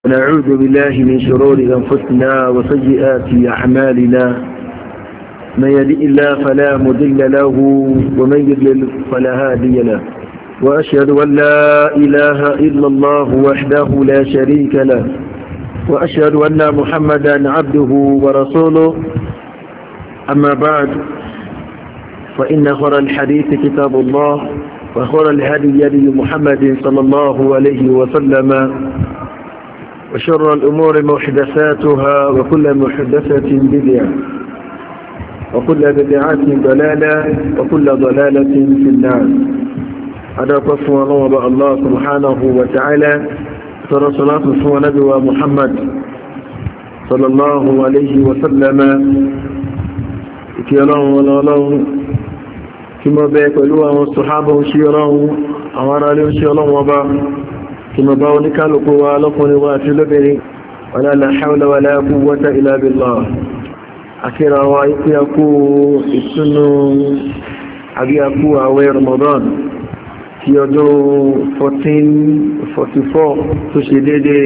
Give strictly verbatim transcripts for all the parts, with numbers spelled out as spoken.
ونعوذ بالله من شرور أنفسنا وسيئات أعمالنا من يهده الله فلا مضل له ومن يضلل فلا هادي له وأشهد أن لا إله إلا الله وحده لا شريك له وأشهد أن محمدا عبده ورسوله أما بعد فإن خير الحديث كتاب الله وخير الهدي هدي محمد صلى الله عليه وسلم وشر الأمور محدثاتها وكل محدثة بدعة وكل بدعة ضلالة وكل ضلالة في النار. هذا قصة الله الله سبحانه وتعالى ترى صلاة نبي محمد صلى الله عليه وسلم كي الله ولا الله كما بيقولوا والصحابة وشيراه أمر عليه وشي الله وبا كما باوني كالقوا لقوني واتلبني ولا لا حول ولا قوة إلا بالله أكيرا وإيكو يكو السنو أبي يكو أوي رمضان في يوجو fourteen forty-four تشديدي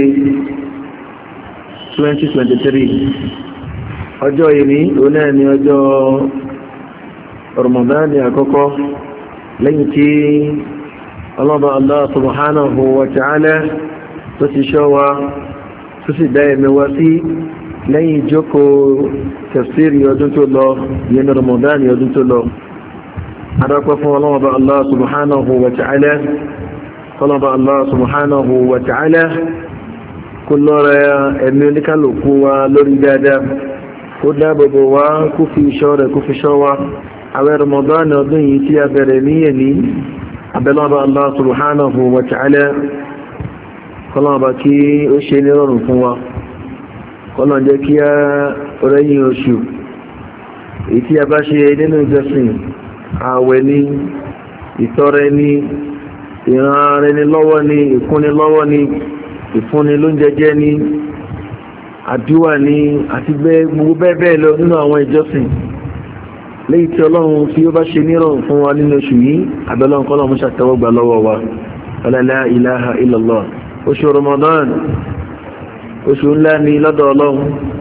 twenty twenty-three ọjọ́ ìní onáà ni ọjọ́ Ramadan ni àkọ́kọ́ lẹ́yìn tí Allah Allah subhanahu wa ta'ala tó ti ṣọ́ wa tó sì dá ẹ̀mí wa sí lẹ́yìn ìjókòó tafsiri ọdún tó lọ yẹn Ramadan ọdún tó lọ adọ́pẹ́ fún Allah Allah subhanahu wa ta'ala Allah Allah subhanahu wa ta'ala kó lọ́rẹ̀ ẹ̀mí oníkàlùkù wa lórí dáadáa kó dáàbòbò wa kó fi ṣọ́ rẹ̀ kó fi ṣọ́ wa àwẹ̀ Ramadan ọdún yìí tí a bẹ̀rẹ̀ níyẹ̀ ní abẹ́lọ́bà Allah subhanahu wa ta'ala kọlọ́bà kí ó ṣe ní rọrùn fún wa kọlọ́ jẹ́ kí a rẹ́yìn oṣù èyí tí a bá ṣe nínú ìjọsìn ààwẹ̀ ní ìtọrẹ ní ìran rẹni lọ́wọ́ ní ìkúnni lọ́wọ́ ní ìfúnni lóúnjẹjẹ ní àdúwà ní àti gbogbo bẹ́ẹ̀ bẹ́ẹ̀ lọ nínú àwọn ìjọsìn léyìí tí ọlọ́run tí ó bá ṣe nírọ̀rùn fún wa nínú oṣù yìí àbẹ̀lọ́run kọ́lọ̀ mú ṣàtẹ́wọ́gbà lọ́wọ́ wa la ilaha illallah. oṣù Ramadan oṣù ńlá ni lọ́dọ̀ ọlọ́run,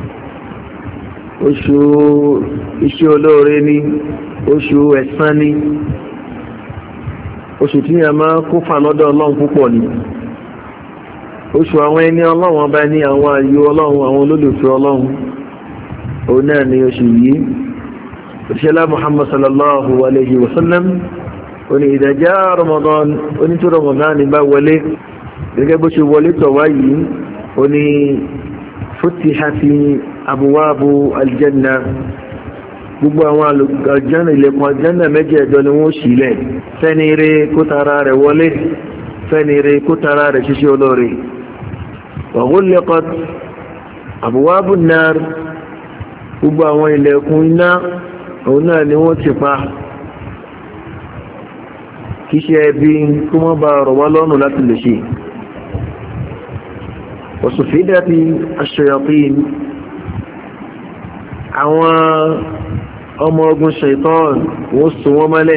oṣù iṣẹ́ olóore ni, oṣù ẹ̀san ni, oṣù tí a máa kó fà lọ́dọ̀ ọlọ́run púpọ̀ ni, oṣù àwọn ẹni ọlọ́run ọba ní àwọn àyò ọlọ́run àwọn olólùfẹ́ ọlọ́run òun náà ni oṣù yìí. Òṣèlá Muhammad sallallahu alayhi wa sallam oní idha jaa Ramadan oní tó Ramadan bá wọlé gẹ́gẹ́ bó ṣe wọlé tọ̀wá yìí oní futihati abwabu aljanna, gbogbo àwọn aljanna ilẹ̀kùn aljanna mẹ́jẹ̀ẹ̀jọ ni wọ́n ṣílẹ̀ fẹ́ni rẹ̀ kó tara rẹ̀ wọlé fẹ́ni rẹ̀ kó tara rẹ̀ ṣiṣẹ́ olóore. wa ghulqat abwabu an-nar, gbogbo àwọn ilẹ̀kùn iná òun náà ni wọ́n ti pa kí ṣe ẹbí kó mọ́ bá rọ̀ wá lọ́rùn láti lè ṣe. wasufidati ash-shayatin, àwọn ọmọ ogun shaitan wọ́n so wọ́n mọ́lẹ̀,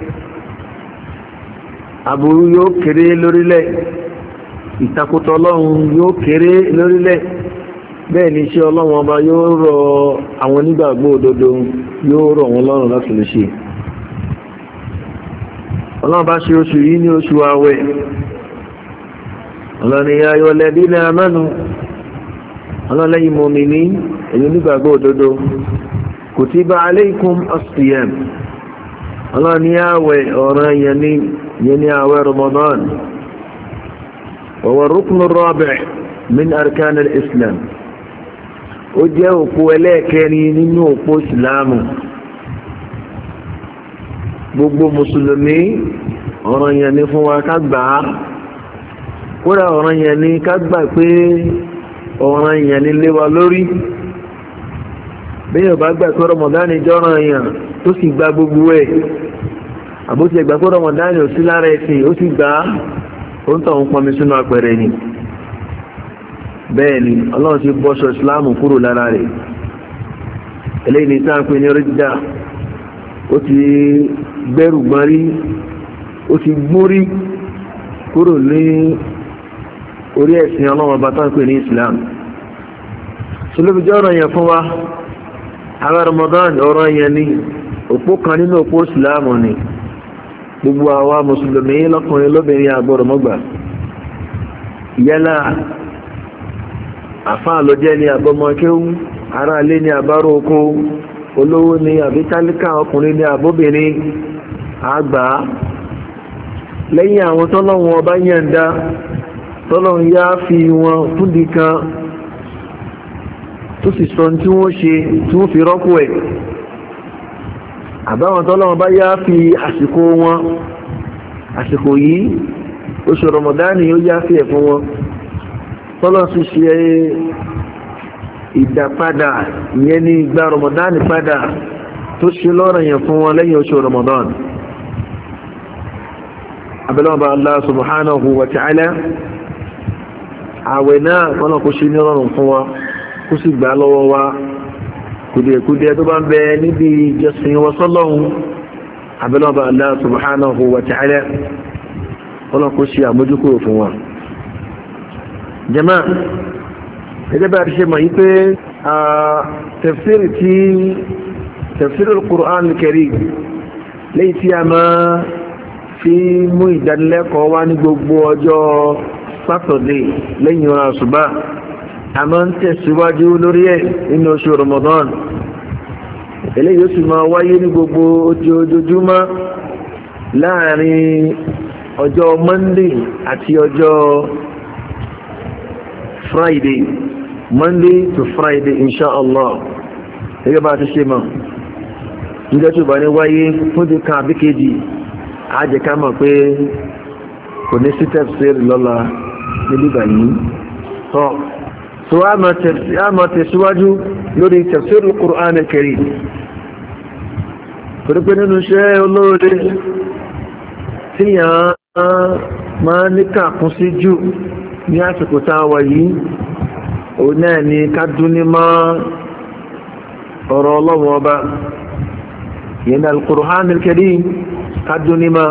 aburú yóò kéré lórílẹ̀, ìtakùtọ̀ ọlọ́run yóò kéré lórílẹ̀, bẹ́ẹ̀ ni iṣẹ́ ọlọ́run ọba yóò rọ àwọn onígbàgbọ́ òdodo yóò rọ̀ wọ́n lọ́rùn láti lè ṣe. ọlọ́run bá ṣe oṣù yìí ní oṣù àwẹ̀, ọlọ́run ya ayyuhal ladhina amanu, ọlọ́run lẹ́yìn mùmínì ẹ̀yin onígbàgbọ́ òdodo kutiba alaykum as-siyam, ọlọ́run ní àwẹ̀ ọ̀ràn yẹn ní yẹn ní àwẹ̀ Ramadan wa huwa ar-ruknu ar-rabi' min arkan al-islam, ó jẹ́ òpó ẹlẹ́ẹ̀kẹrin nínú òpó ìsìláàmù. gbogbo mùsùlùmí ọ̀ranyàn ni fún wa ká gbà á, kódà ọ̀ranyàn ni ká gbà pé ọ̀ranyàn ni lé wa lórí. bẹ́ẹ̀ bá gbà pé Ramadan jẹ́ ọ̀ranyàn tó sì gba gbogbo ẹ̀, àbótí ẹgbà pé Ramadan ò sí lára ẹ̀sìn ó sì gbà á, ó ń tọ̀ ń pọnmi sínú apẹ̀rẹ̀ ni. bẹ́ẹ̀ ni ọlọ́run ti bọ́ṣọ ìsìláàmù kúrò lára rẹ̀. eléyìí ní sáà ń pè ní rídà, ó ti gbẹ́rù gbọ́n rí, ó ti gbórí kúrò ní orí ẹ̀sìn ọlọ́wọ́ bá tán pè ní Islam. ṣùlọ́bìjọ́ ọ̀rọ̀ yẹn fún wa àwọn Ramadan ọ̀rọ̀ yẹn ní òpó kan nínú òpó Islam ni gbogbo àwa mùsùlùmí lọ́kùnrin lóbìnrin àgbọ̀rọ̀ mọ́gbà yálà àfáà ló jẹ́ ní àbọ́mọ́kéwú ará ilé ní àbárò oko olówó ní àbítálíkà ọkùnrin ní àbóbìnrin àgbà lẹ́yìn àwọn tọ́lọ́wọ́n ọba yẹ̀ǹda tọ́lọ́wọ́n yá fi wọn fúndì kan tó sì sọ tí wọ́n ṣe tí wọ́n fi rọ́pò ẹ̀ àbáwọn tọ́lọ́wọ́n bá yá fi àsìkò wọn àsìkò yìí oṣù Ramadan ó yá fi ẹ̀ fún wọn tọ́lọ́wọ́n sì ṣe ìdápadà ìyẹn ní ìgbà Ramadan padà tó ṣe lọ́rọ̀ yẹn fún wọn lẹ́yìn oṣù Ramadan. abẹ́lọ́wọ́ Allah subhanahu wa ta'ala àwẹ̀ náà kọ́nà kó ṣe ní ọ̀rọ̀ fún wa kó sì gbà lọ́wọ́ wa kùdìẹ̀kùdìẹ̀ tó bá ń bẹ níbi ìjọsìn wa sọ́lọ́hun abẹ́lọ́wọ́ Allah subhanahu wa ta'ala kọ́nà kó ṣe àmójúkúrò fún wa. jama gẹ́gẹ́ bá ti ṣe mọ̀ yí pé tafsir tí tafsir al-Qur'an al-Karim léyìí tí a máa fi mú ìdánilẹ́kọ̀ọ́ wá ní gbogbo ọjọ́ Saturday lẹ́yìn ọ̀rọ̀ àṣùbá a máa ń tẹ̀síwájú lórí ẹ̀ nínú oṣù Ramadan eléyìí ó sì máa wáyé ní gbogbo ojoojúmọ́ láàrin ọjọ́ Monday àti ọjọ́ Friday Monday to Friday inshallah gẹ́gẹ́ bá ti ṣe mọ̀ nígbà tó bá ní wáyé fún ti kan àbíkejì àjẹ́ ká mọ̀ pé kò ní sí tafsir lọ́la níbí báyìí tọ́ tó a máa tẹ̀síwájú lórí tafsir al-Qur'an al-Karim torí pé nínú iṣẹ́ olóore tí yàn máa ní kàkún sí jù ní àsìkò tá a wà yìí òun náà ni ká dúní mọ́ ọ̀rọ̀ Ọlọ́run ọba yẹn al-Qur'an al-Karim ká dúní mọ́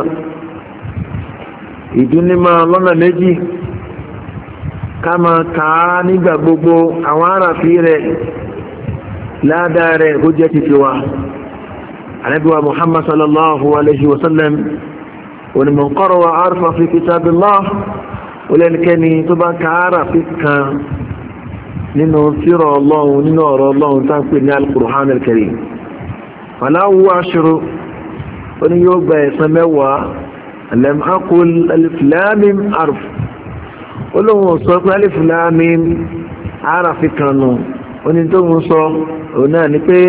ìdúní mọ́ lọ́nà méjì ká máa kà á nígbà gbogbo àwọn àràfí rẹ̀ ládàá rẹ̀ ó jẹ́ títí wa Ànábì wa Muhammad sallallahu alayhi wa sallam wa man qara'a arfa fi kitabillah olẹ́nikẹ́ni tó bá ka àràfí kan nínú tírà Ọlọ́run nínú ọ̀rọ̀ Ọlọ́run tá ń pè ní al-Qur'an al-Karim falahu ashru ó ní yóò gba ẹ̀san mẹ́wàá lam aqul alif lam mim harf olóhùn sọ pé alif lam mim àràfí kan nù ó ní tó ń sọ òun náà ni pé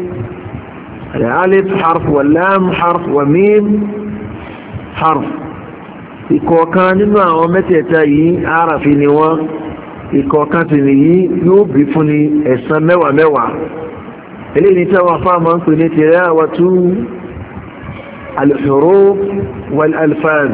alif harf wa lam harf wa mim harf ìkọ̀ọ̀kan nínú àwọn mẹ́tẹ̀ẹ̀ta yìí àràfí ni wọ́n ìkọ̀ọ̀kan sì nìyí yóò bí fún ni ẹ̀san mẹ́wàá mẹ́wàá eléyìí ní tí àwọn afáàmà ń pè ní tilawatu al-huruf wal-alfaz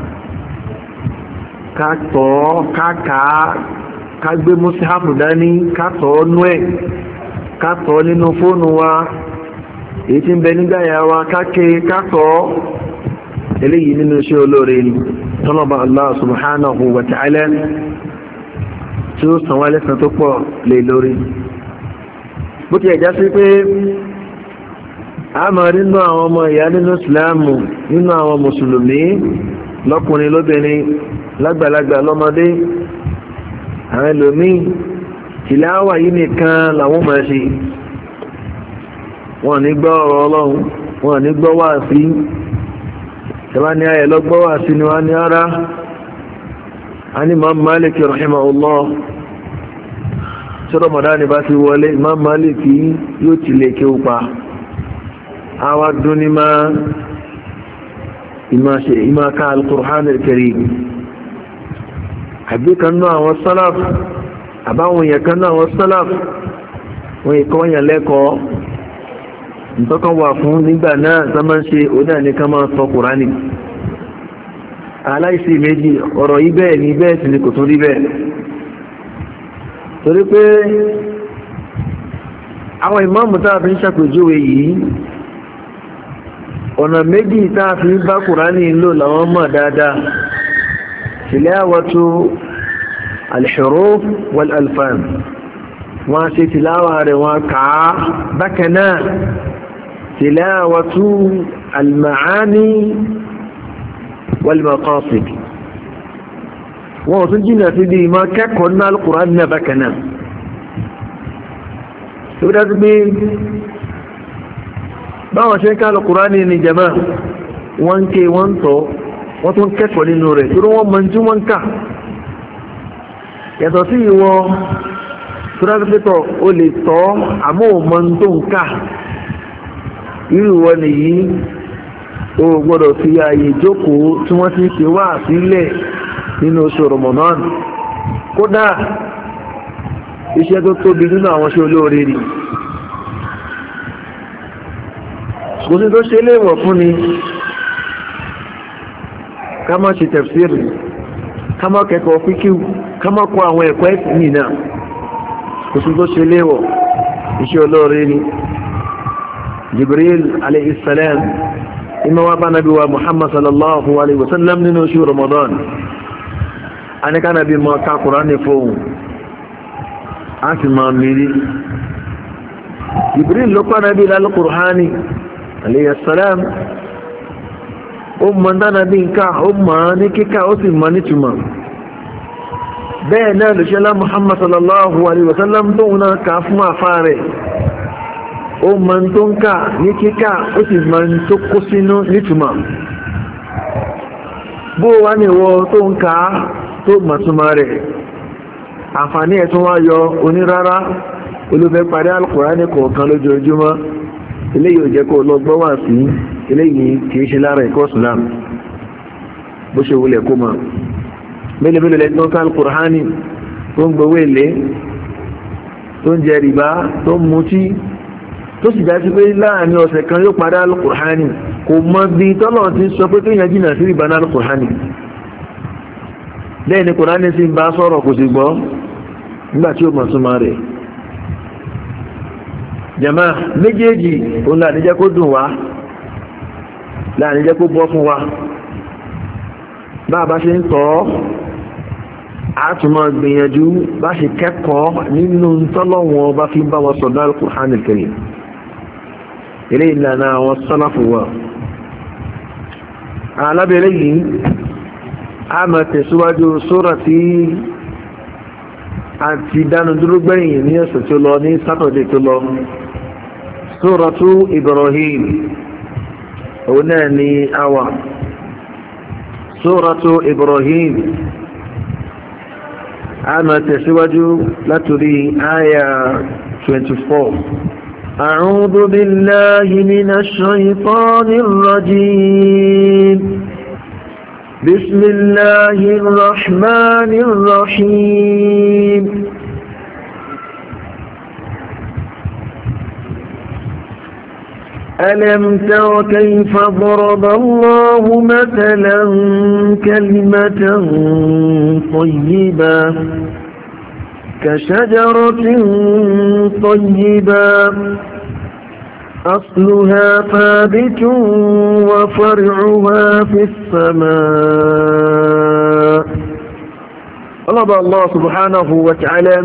ká tọ́ ká kà á ká gbé mùsíhàfù dání ká tọ́ nú ẹ̀ ká tọ́ nínú fóònù wa èyí tí ń bẹ nígbà yà wa ká ké ká tọ́ eléyìí nínú iṣẹ́ olóore ni tọ́lọ́bà Allah subhanahu wa ta'ala tí ó san wá lẹ́san tó pọ̀ lè lórí bó ti ẹ̀já sí pé a máa nínú àwọn ọmọ ìyá nínú ìsìláàmù nínú àwọn mùsùlùmí lọ́kùnrin lóbìnrin lágbàlagbà lọ́mọdé àwọn ẹlòmíì tìláwà yìí nìkan làwọn máa ṣe wọn ní gbọ́ ọ̀rọ̀ Ọlọ́run wọn ní gbọ́ wáàsí tẹ́wá ní ayẹ̀ lọ́gbọ́ wáàsí ni wọ́n ní ara a ní Imam Malik rahimahullah tí Ramadan bá ti wọlé Imam Malik yóò ti lè kí ó pa àwa dún ní máa ìmá ká al-Qur'an al-Karim àbí kan náà àwọn salaf àbáwọn èèyàn kan náà àwọn salaf wọ́n ìkọ́ yàn lẹ́kọ̀ọ́ ìtọ́kàn wà fún nígbà náà tó máa ń ṣe òdá ní ká máa sọ Kùránì aláìsí méjì ọ̀rọ̀ yìí bẹ́ẹ̀ ni bẹ́ẹ̀ sì ni kò tún rí bẹ́ẹ̀ torí pé àwọn ìmáàmù tá a fi ń ṣàpèjúwe yìí ọ̀nà méjì tá a fi ń bá Kùránì lò làwọn mọ̀ dáadáa tilawatu al-huruf wal-alfan wọ́n ṣe tìláwà rẹ̀ wọ́n kàá bákanáà tilawatu al-ma'ani wal-maqasid wọ́n tún jìnà sí bí ma kẹ́kọ̀ọ́ ní al-Qur'an náà bákanáà tó dájú pé báwọn ṣe ń ká al-Qur'an ní jama wọ́n ké wọ́n tọ́ wọ́n tún kẹ́kọ̀ọ́ nínú rẹ̀ tó wọ́n mọ̀ jú wọ́n ká yàtọ̀ sí ìwọ tọ́lápẹ́tọ̀ o lè tọ́ àmọ́ òmọ́ tó ń ká irú wọn nìyí o gbọ́dọ̀ fi ààyè jókòó tí wọ́n ti ṣe wá sílẹ̀ nínú oṣù Ramadan kódà iṣẹ́ tó tóbi nínú àwọn iṣẹ́ olóore rí kò sí tó ṣe léèwọ̀ fún ni ká má ṣe tafsiri ká má kẹ́kọ̀ọ́ fíkíù ká má kọ́ àwọn ẹ̀kọ́ ẹ̀sìn nìyí náà kò sí tó ṣe léèwọ̀ iṣẹ́ olóore ni Jibril alayhi salam ima wa bá nabi wa Muhammad sallallahu alayhi wa sallam nínú oṣù Ramadan a ní ká nabi mọ́ ká Kùránì fóun a sì máa mìírí Jibril ló pa nabi lálẹ́ Kùránì alayhi salam ó mọ̀ dánabi nǹkan ó mọ̀ ní kíkà ó sì mọ̀ nítumọ̀ bẹ́ẹ̀ náà lè ṣẹlá Muhammad sallallahu alaihi wasallam tó ń náà ká fún àfá rẹ̀ ó mọ̀ tó ń ká ní kíkà ó sì mọ̀ tó kó sínú nítumọ̀ bó wá ní ìwọ tó ń ká tó mọ̀túnmọ̀ rẹ̀ àǹfààní ẹ̀ tún wá yọ onírárá olùfẹ́ parí Al-Qur'ani kọ̀ọ̀kan lójoojúmọ́ eléyìí ò jẹ́ kó lọ gbọ́ wà sí eléyìí kìí ṣe lára ẹ̀kọ́ Islam bó ṣe wulẹ̀ kó mọ̀ mélòó mélòó lẹ́tí tó ń ká Al-Qur'ani tó ń gbowó èlé tó ń jẹ rìbá tó ń mutí tó sì dájú pé láàrin ọ̀sẹ̀ kan yóò parí Al-Qur'ani kò mọ bí tọ́lọ̀ ti sọ pé kéèyàn jìnnà sí rìbá ní Al-Qur'ani bẹ́ẹ̀ ni Qur'ani sì ń bá sọ̀rọ̀ kò sì gbọ́ nígbà tí ó mọ̀ súnmọ́ rẹ̀ jama méjèèjì òun láàrin jẹ́ kó dùn wá láàrin jẹ́ kó bọ́ fún wa bá a bá ṣe ń tọ́ àtúmọ̀ gbìyànjú bá ṣe kẹ́kọ̀ọ́ nínú tọ́lọ́wọ́n bá fi bá wọn sọ̀dọ̀ Al-Qur'an al-Karim ilé ìlànà àwọn sálàfù wa alábẹ̀rẹ̀ yìí a máa tẹ̀síwájú sóra tí a ti dánu dúró gbẹ̀yìn ní ọ̀sẹ̀ tó lọ ní sátọ̀dẹ̀ tó lọ Suratu Ibrahim òun náà ni àwa Suratu Ibrahim a máa tẹ̀síwájú látòrí àyà twenty-four. أعوذ بالله من الشيطان الرجيم بسم الله الرحمن الرحيم ألم تر كيف ضرب الله مثلا كلمة طيبة كشجرة طيبة أصلها ثابت وفرعها في السماء. الله الله سبحانه وتعالى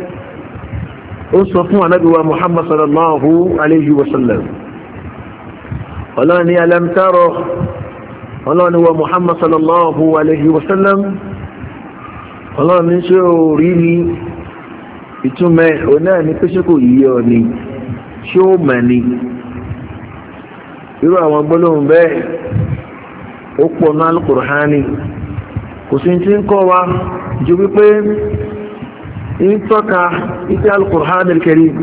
أصفه نبي محمد صلى الله عليه وسلم ọlọ́ni alamtaro ọlọ́ni wa Muhammad sallallahu alaihi wasallam ọlọ́ni ṣe orí ní ìtumẹ̀ ọ̀nà ní pé ṣe kò yíyọ ni ṣe ó mẹ́ ni irú àwọn gbólóhùn bẹ́ẹ̀ ó pọ̀ ní Al-Qur'ani kò sí tí ń kọ́ wa ju wípé ń tọ́ka ìtẹ́ Al-Qur'ani al-Karim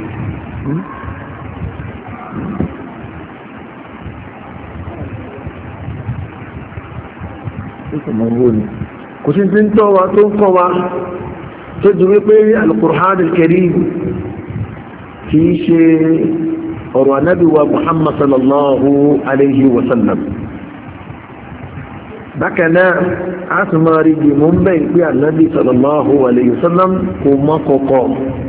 kò sí tí ń tọ́ wa tó ń kọ́ wa tó jù wípé Al-Qur'an al-Karim kìí ṣe ọ̀rọ̀ Ànábì wa Muhammad sallallahu alayhi wa sallam bákanáà a sì máa rí bí mú ń bẹ́ ìpé Ànábì sallallahu alayhi wa sallam kò mọ́ kọ̀kọ́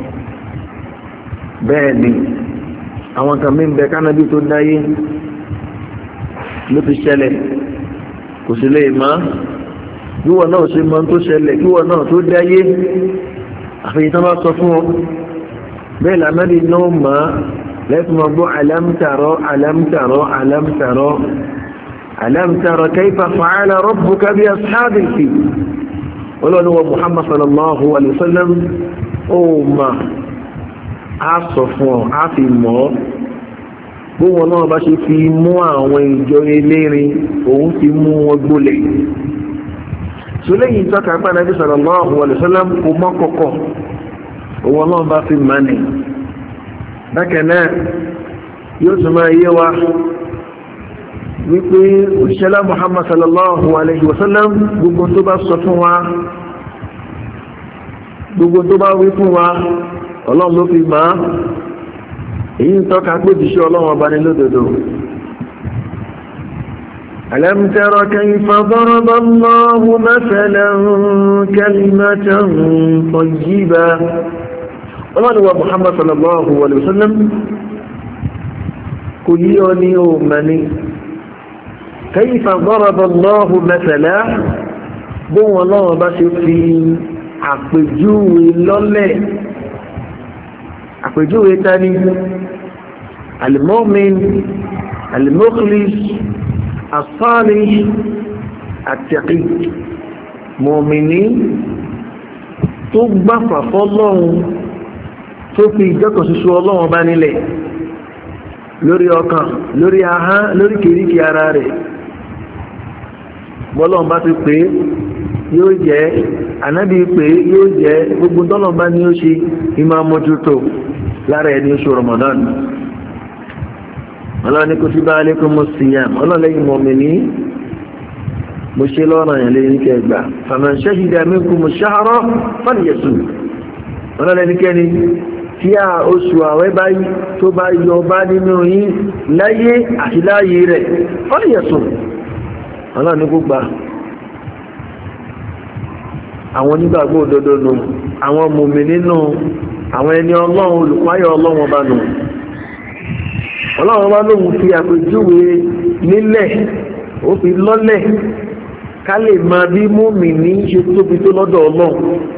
bẹ́ẹ̀ ni àwọn kan mí ń bẹ kánábì tó dáyé ló ti ṣẹlẹ̀ kò sí lè máa yíwọ náà ṣe mọ́ tó ṣẹlẹ̀ kíwọ náà tó dáyé àfihàn tán bá sọ fún ọ bẹ́ẹ̀ lànàbí náà mọ́ lẹ́tùn ọgbọ́ alámtàrọ́ alámtàrọ́ alámtàrọ́ alámtàrọ́ kayfa fa'ala rabbuka bi ashabil fil olóòníwọ̀ Muhammad sallallahu alaihi wasallam ó ma a sọ fún ọ a fi mọ́ bó wọn náà bá ṣe fi mú àwọn ìjọ elérin òun fi mú wọn gbólẹ̀ so lẹ́yìn tọ́ka pẹ́ Nabi sallallahu alaihi wasallam kò mọ́ kọ̀kọ̀ òun náà bá fi mọ́ni bákan náà yóò tún máa yé wa wípé òṣìṣẹ́lá Muhammad sallallahu alaihi wasallam gbogbo tó bá sọ fún wa gbogbo tó bá wí fún wa ọlọ́run ló fi máa èyí ń tọ́ka pé òjíṣẹ́ ọlọ́run ọba ní lódodo. ألم تر كيف ضرب الله مثلا كلمة طيبة الله هو محمد صلى الله عليه وسلم كيوني أمني كيف ضرب الله مثلا بو الله بس في àpèjúwe lọ́lẹ̀ àpèjúwe tani al-mu'min al-mukhlis as-salih at-taqi mọ̀mìnì tó gbáfà fọ́lọ́run tó fi ìjọ́kọ̀ ṣoṣo ọlọ́run bá nílẹ̀ lórí ọkàn lórí ahán lórí kìríkì ara rẹ̀ bọ́lọ́run bá ti pè é yóò jẹ́ ànábì pé yóò jẹ́ gbogbo tọ́lọ̀mbá ní ó ṣe ìmá mójútó lára ẹni oṣù Ramadan ọlọ́ni kutiba alaykumus siyam ọlọ́lẹ́yìn mọ̀mìnì mo ṣe lọ́rọ̀ yẹn lẹ́yìn kẹgbà faman shahida minkumus shahra falyasum ọlọ́lẹ́nikẹ́ni tí a oṣù àwẹ̀ báyìí tó bá yọ bá nínú yín láyé àti láyé rẹ̀ falyasum ọlọ́ni gbogbo àwọn onígbàgbọ́ òdodo nù àwọn mùmínì nù àwọn ẹni ọlọ́run olùpáyọ̀ ọlọ́run ọba nù ọlọ́run ọba lóhun fi àpèjúwe nílẹ̀ ó fi lọ́lẹ̀ ká lè máa bí mùmínì ṣe tóbi tó lọ́dọ̀ ọlọ́run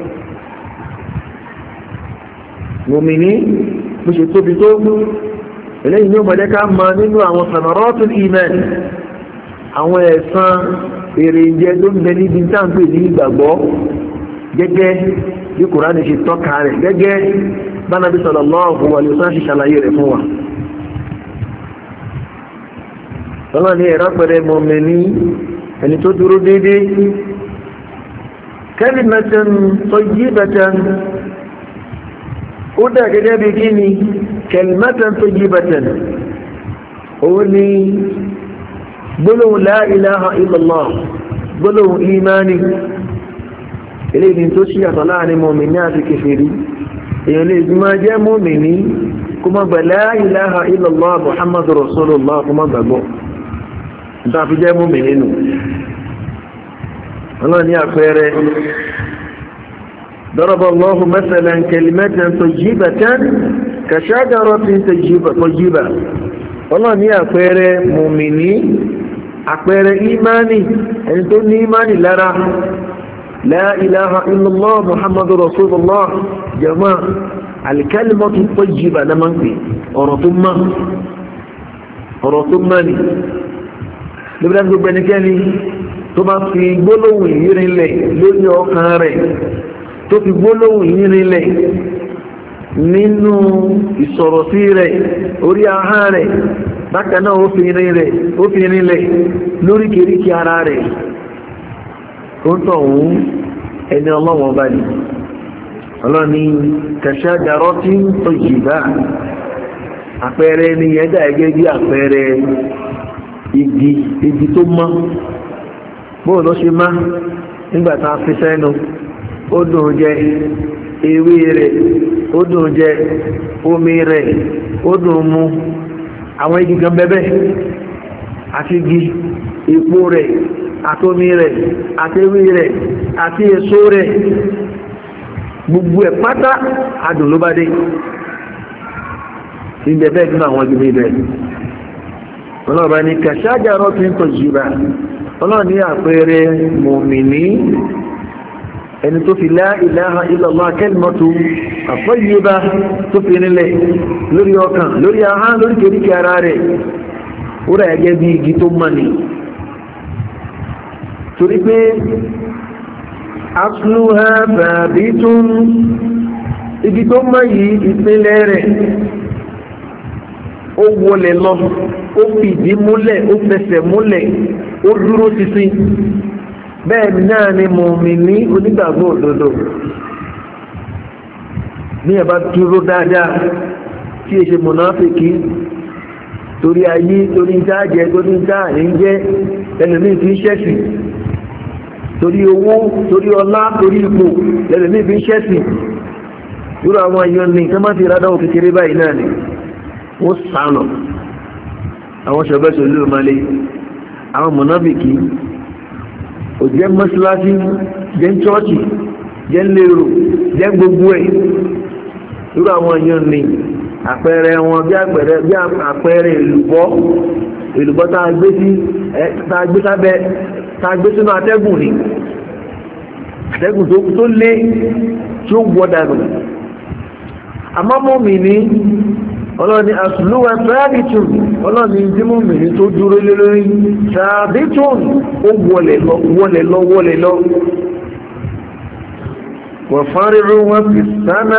mùmínì bó ṣe tóbi tó eléyìí ní ọmọdé ká máa nínú àwọn samaratul iman àwọn ẹ̀san èrè ìjẹ tó ń bẹ níbi táǹpé ní ìgbàgbọ́ gẹ́gẹ́ bí Kùránì ṣe tọ́ka rẹ̀ gẹ́gẹ́ bá Nábì sallallahu alaihi wasallam ṣe ṣàlàyé rẹ̀ fún wa. Ọlọ́run ní ẹ̀rọ pẹ̀rẹ̀ mọ̀mìnì ẹni tó dúró déédéé kalimatan tayyibatan ó dà gẹ́gẹ́ bí kí ni kalimatan tayyibatan òun ni gbólóhùn la ilaha illallah gbólóhùn imani eléyìí tó ṣí àtọ̀ láàrin mọ̀mìnì àti kèfèrí èèyàn lè bí máa jẹ́ mọ̀mìnì kó má gbà la ilaha illallah muhammadu rasulullah kó má gbàgbọ́ ìtàfi jẹ́ mọ̀mìnì nù ọlọ́ni àpẹẹrẹ daraba Allahu masalan kalimatan tayyibatan ka shajaratin tayyibah ọlọ́ni àpẹẹrẹ mọ̀mìnì àpẹẹrẹ ìmáni ẹni tó ní ìmáni lára la ilaha illallah muhammadu rasulullah jama alkalimatu tayyiba na máa ń pè ọ̀rọ̀ tó má ọ̀rọ̀ tó má ni lóbi dájú gbogbo ẹnikẹ́ni tó bá fi gbólóhùn ìyírinlẹ̀ lórí ọkàn rẹ̀ tó fi gbólóhùn ìyírinlẹ̀ nínú ìsọ̀rọ̀sí rẹ̀ orí ahọ́n rẹ̀ bákan náà ó fi rinlẹ̀ lórí kèríkì ara rẹ̀ tó ń tọ̀ òun ẹni ọlọ́wọ́n bá ní ọlọ́ni kashajaratin tayyibah àpẹẹrẹ ní ẹ̀dá ẹgẹ́ bí àpẹẹrẹ igi igi tó mọ́ bóò ló ṣe má nígbàtà fi sẹ́nu ó dùn jẹ ewé rẹ̀ ó dùn jẹ omi rẹ̀ ó dùn mu àwọn igi kan bẹ́bẹ́ àti igi èpo rẹ̀ àtomi rẹ̀ àti ewé rẹ̀ àti èso rẹ̀ gbogbo ẹ̀ pátá adùn ló bá dé ìbẹ̀ bẹ́ẹ̀ nínú àwọn igi bẹ́ẹ̀ ọlọ́ọ̀bá ní kashajaratin tayyibah ọlọ́run ní àpẹẹrẹ mùmìnì ẹni tó fi la ilaha illallah kalimatu at-tayyiba tó fi nílẹ̀ lórí ọkàn lórí ahọ́n lórí kèríkè ara rẹ̀ ó rà ẹgẹ́ bí igi tó mọ́ ni torí pé asluha thabitun igi tó mọ́ yìí ìpínlẹ̀ rẹ̀ ó wọlé lọ ó fìdí múlẹ̀ ó fẹsẹ̀ múlẹ̀ ó dúró ṣinṣin bẹ́ẹ̀ náà ni mùmínì onígbàgbọ́ òdodo ní ẹ̀bá dúró dáadáa tí èṣe mùnáfíkì torí ayé torí ìjájẹ torí ìjáàrí ń jẹ́ ẹlòmíì fi ń ṣẹ̀sì torí owó torí ọlá torí ipò ẹlòmíì fi ń ṣẹ̀sì irú àwọn èèyàn ní kí wọ́n ti rádáwọ̀ kékeré báyìí náà ni wọ́n sàánà àwọn ṣọ̀bẹ́sọ̀ ló malé àwọn mùnáfíkì ò jẹ́ mọ́sálásí jẹ́ chọ́ọ̀chì jẹ́ lérò jẹ́ gbogbo ẹ̀ irú àwọn èèyàn ní àpẹẹrẹ wọn bí àpẹẹrẹ bí àpẹẹrẹ èlùbọ́ èlùbọ́ tá a gbé sí tá a gbé sábẹ́ tá a gbé sínú atẹ́gùn ni atẹ́gùn tó lé tí ó wọ́ dànù àmọ́ mùmínì ọlọ́ni àṣùlúwà tàbítùn ọlọ́ni jímọ̀mìnì tó dúró lé lórí tàbítùn ó wọlẹ̀ lọ wọlẹ̀ lọ wọlẹ̀ lọ wọ́n fárírú wọn fi sánà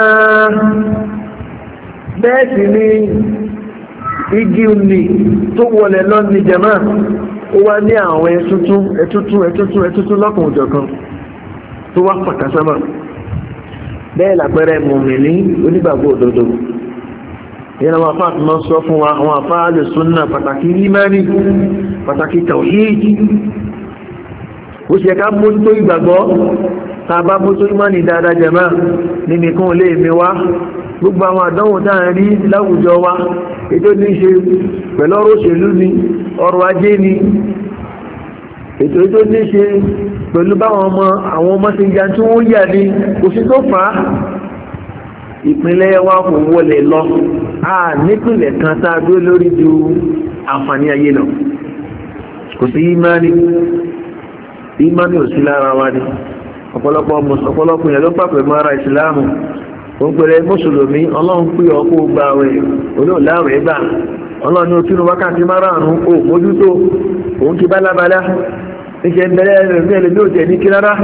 bẹ́ẹ̀ sì ni igi ní tó wọlẹ̀ lọ ní jama ó wá ní àwọn ẹtútún ẹtútún ẹtútún ẹtútún lọ́kùn òjọ̀kan tó wá pàkàsámà bẹ́ẹ̀ làpẹẹrẹ mùmìnì onígbàgbọ́ òdodo ìyẹn àwọn afá àti máa ń sọ fún wa àwọn afá lè súnnà pàtàkì ìmánì pàtàkì tàwhídì ó ṣe ká mójútó ìgbàgbọ́ tá a bá mójútó ìmánì dáadáa jàmá nínú kan lè mi wá gbogbo àwọn àdánwò tá à ń rí láwùjọ wa ètò ní ṣe pẹ̀lú ọ̀rọ̀ òṣèlú ni ọrọ̀ ajé ni ètò ètò ní ṣe pẹ̀lú báwọn ọmọ àwọn ọmọ ti ya tí wọ́n yà ní kò sí tó fà á ìpínlẹ̀ wa kò wọlé lọ a nípìnlẹ̀ kan tá a dúró lórí ju àǹfààní ayé lọ kò sí ìmánì ìmánì ò sí lára wa ni ọ̀pọ̀lọpọ̀ ọ̀pọ̀lọpọ̀ yẹn ló pàpẹ mọ́ ara ìsìláàmù ó ń pèrè mùsùlùmí ọlọ́run pé ọkọ̀ gba àwẹ̀ olóòláwẹ̀ gbà ọlọ́run ní òtún wákàtí márùn-ún ó mójútó òun kí bálábálá níṣẹ́ bẹ̀rẹ̀ rẹ̀ ní ẹlẹ́mí ò tẹ̀ ní kí rárá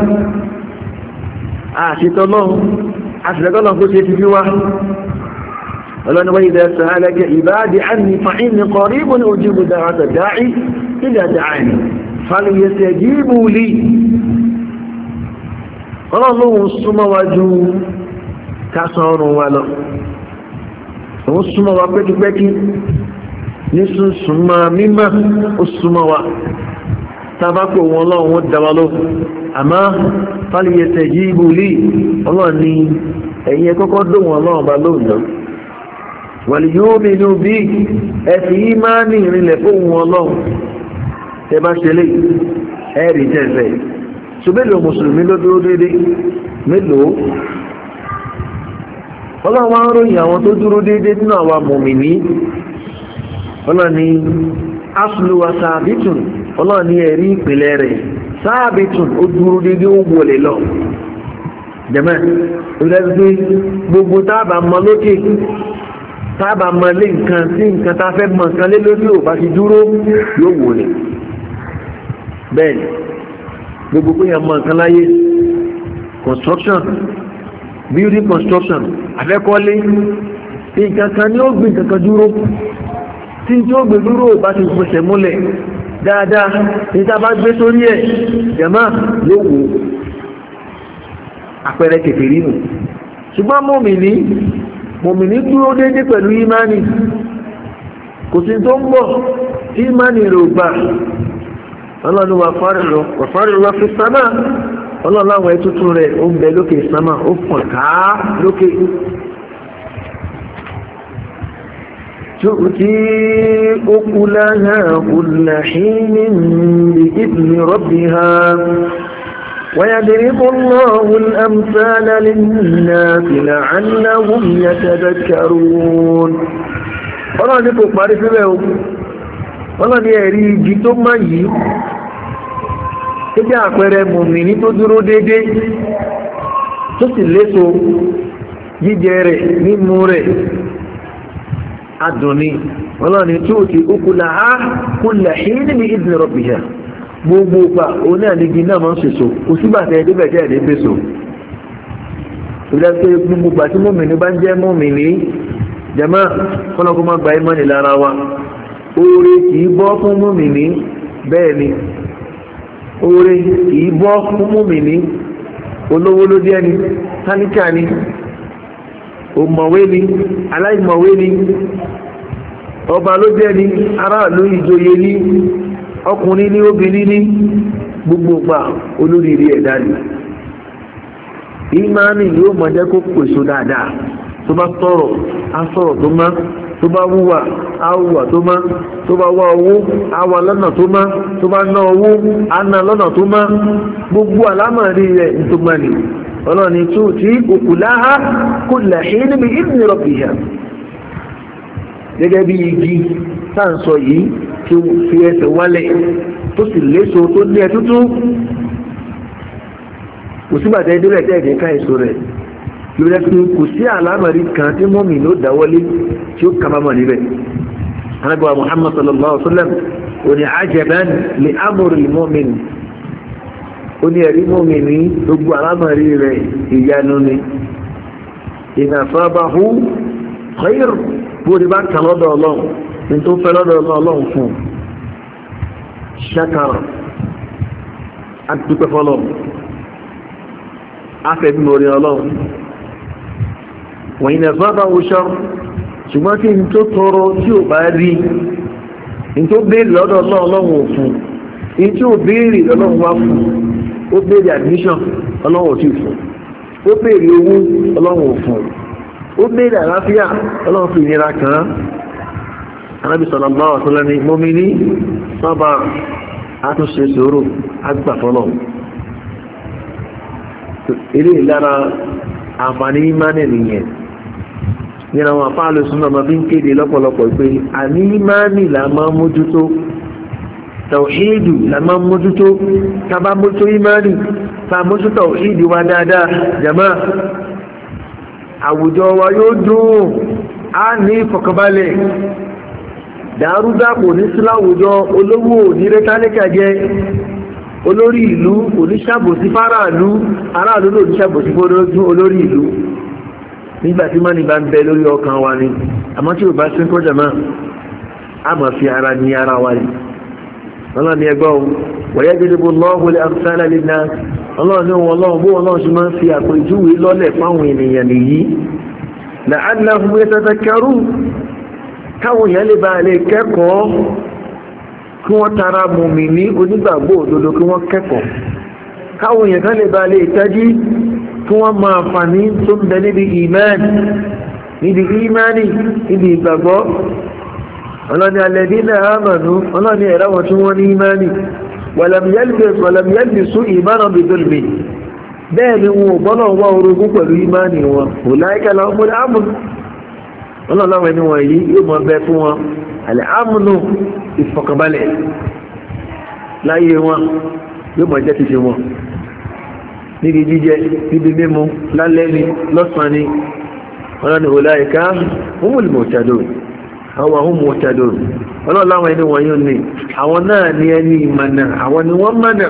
àṣetọ́ lọ́run àṣìlẹ́gọ́lọ́ kó ṣe ti fi wá ọlọ́ni wáyé dẹ̀ sàálẹ́gẹ́ ìbáàdì àní fa'inni qaribun ujibu da'wata da'i idha da'ani falyastajibu li ọlọ́run súnmọ́ wa ju kásán ọrùn wa lọ òun súnmọ́ wa pẹ́kipẹ́kí ní súnmọ́ mímọ́ ó súnmọ́ wa tàbápò wọn lọ́wọ́ dáwà ló àmá falyastajibu li ọlọ́run ni ẹ̀yin kọ́kọ́ dóhùn ọlọ́run bá lóòjọ́ wàlìyóòmìnú bí ẹ̀fì ìmáàní ìrìnlẹ̀ fóhùn ọlọ́run tẹ bá ṣẹlẹ̀ ẹ̀rì tẹ́ẹ̀fẹ́ so mélòó mùsùlùmí ló dúró dédé mélòó ọlọ́run wá ń ròyìn àwọn tó dúró dédé nínú àwọn mùmìnì ọlọ́run ni aslu wa sáàbìtùn ọlọ́run ni ẹ̀rí ìpìlẹ̀ rẹ̀ sáàbìtùn ó dúró dédé ó wọlé lọ jẹ́mẹ́ ìrẹ́sí gbogbo tábà mọ lókè tábà mọ lé nǹkan sí nǹkan tá fẹ́ mọ nǹkan lé lórí ò bá ti dúró yóò wò ní bẹ́ẹ̀ gbogbo pé yàn mọ nǹkan láyé construction building construction afẹ́kọ́lé nǹkan kan ní ó gbé nǹkan kan dúró tí tí ó gbé dúró ò bá ti pèsè múlẹ̀ dáadáa ní tá bá gbé sórí ẹ̀ jẹ̀má yóò wò àpẹẹrẹ kèfèrí nù ṣùgbọ́n mùmínì mùmínì dúró déédéé pẹ̀lú ìmánì kò sí tó ń bọ̀ tí ìmánì rẹ̀ ò gbà ọlọ́run wà fárẹ̀ wà fi sámà ọlọ́run àwọn ẹtútù rẹ̀ ó ń bẹ lókè sámà ó pọ̀n ká lókè تؤتي أكلها كل حين بإذن ربها ويضرب الله الأمثال للناس لعلهم يتذكرون ọlọ́run ní kò parí sílẹ̀ o ọlọ́run ní ẹ̀rí igi tó máa yìí tó jẹ́ àpẹẹrẹ mùmìnì tó dúró dédé tó sì léso jíjẹ rẹ̀ mímu rẹ̀ adùnni ọlọ́ni tí ó ti ukula ha kulla hin ní idhni rabbiha gbogbo pa òun náà ní igi náà máa ń sèso kò sígbà tẹ́ ẹ̀dẹ́bẹ̀ tẹ́ ẹ̀dẹ́ fèso ìdájọ́ gbogbo pa tí mùmìnì bá ń jẹ́ mùmìnì jama kọ́nàkọ́ máa gba ìmọ̀ ní lára wa oore kìí bọ́ fún mùmìnì bẹ́ẹ̀ ni oore kìí bọ́ fún mùmìnì olówó ló jẹ́ ni tálíkà ni òmọ̀wé ni aláìmọ̀wé ni ọba ló jẹ́ ni aráàlú ìjòyè ní ọkùnrin ní obìnrin ní gbogbo pa olóríire ẹ̀dá ni ìmáàmì yóò mọ̀ jẹ́ kó pèsò dáadáa tó bá sọ̀rọ̀ á sọ̀rọ̀ tó má tó bá wúwà á wúwà tó má tó bá wá owó á wà lọ́nà tó má tó bá ná owó á ná lọ́nà tó má gbogbo àlámọ̀rí rẹ̀ tó má ni ọlọ́ni tó tí ukulaha kulla hin bi idhni rabbiha gẹ́gẹ́ bí igi sáǹsọ yìí tí ó fi ẹsẹ̀ wálẹ̀ tó sì léso tó ní ẹtútú kò sígbàtẹ́ ìdílẹ̀ tẹ́ ẹ̀dẹ́ ká èso rẹ̀ lórí ẹ̀kú kò sí àlámọ̀rí kan tí mọ́mì ló dáwọ́lé tí ó kábàámọ̀ níbẹ̀ anábíwá Muhammad sallallahu alaihi wa sallam ó ní ajaban li amri al-mu'min ó ní ẹ̀rí mọ́mì ní gbogbo àlámọ̀rí rẹ̀ ìyanu ni idha asabahu khair bó ní bá kàn lọ́dọ̀ ọlọ́run ní tó fẹ́ lọ́dọ̀ ọlọ́run fún ṣákàrà àdúpẹ́ fọ́lọ́run afẹ́bí lórí ọlọ́run wọ̀nyí nẹ̀fọ́ bá wọ́ṣọ́ ṣùgbọ́n tí n tó tọrọ tí ò bá rí n tó béèrè lọ́dọ̀ ọlọ́run ò fún n tí ò béèrè ọlọ́run wá fún ó béèrè admission ọlọ́run ò tí fún ó béèrè owó ọlọ́run ò fún ó béèrè àlàáfíà ọlọ́run fi ìnira kàn án Ànábì sallallahu alaihi wasallam ní mọ́mìnì sábà àtúnṣe sòrò agbàfọ́lọ́ eré ìlara àǹfààní ìmánì nìyẹn nínú àwọn àfáàlù súnmọ́ ọmọ bí ń kéde lọ́pọ̀lọpọ̀ pé àní ìmánì là máa ń mójútó tàwíìdù là máa ń mójútó tábà mójútó ìmánì tá a mójútó tàwíìdù wa dáadáa jàmá àwùjọ wa yóò dùn á ní ìfọ̀kànbalẹ̀ dàrúdàpọ̀ ní síláwùjọ olówó onírẹ́tálẹ́kà jẹ́ olórí ìlú oníṣàbòsí fáráàlú aráàlú ló oníṣàbòsí fún olórí ìlú nígbàtí mọ́ni bá ń bẹ lórí ọkàn wa ni àmọ́ tí ò bá sí kọjá máa a máa fi ara ní ara wa ni ọlọ́run ni ẹgbọ́ wọ̀yẹ́ gbẹ́dẹ́gbò lọ́wọ́lẹ̀ amsala linnas ọlọ́run ní wọn ọlọ́run bó ọlọ́run ṣe máa ń fi àpèjúwe lọ́lẹ̀ fáwọn ènìyàn nìyí la'allahum yatadhakkarun káwọn èèyàn lè bá lè kẹ́kọ̀ọ́ kí wọ́n tara mùmínì onígbàgbọ́ òdodo kí wọ́n kẹ́kọ̀ọ́ káwọn èèyàn kan lè bá lè tají kí wọ́n máa fàní tó ń bẹ níbi ìmánì níbi ìmánì níbi ìgbàgbọ́ ọlọ́ni alladhina amanu ọlọ́ni ẹ̀rọ wọn tí wọ́n ní ìmánì walam yalbisu walam yalbisu imanahum bidhulmin bẹ́ẹ̀ ni wọn ò bọ́lọ̀ wá orogún pẹ̀lú ìmánì wọn ulaika lahumul amn ọlọ́láwọn ẹni wọ̀nyí yóò mọ̀ bẹ fún wọn àlẹ́ àmúnú ìfọ̀kànbalẹ̀ láyé wọn yóò mọ̀ jẹ́ títí wọn níbi jíjẹ níbi mímu lálẹ́ ni lọ́sàn ni ọlọ́ni ulaika humul muhtadun àwọn ahun muhtadun ọlọ́láwọn ẹni wọ̀nyí ni àwọn náà ní ẹni ìmọ̀nà àwọn ni wọ́n mọ̀nà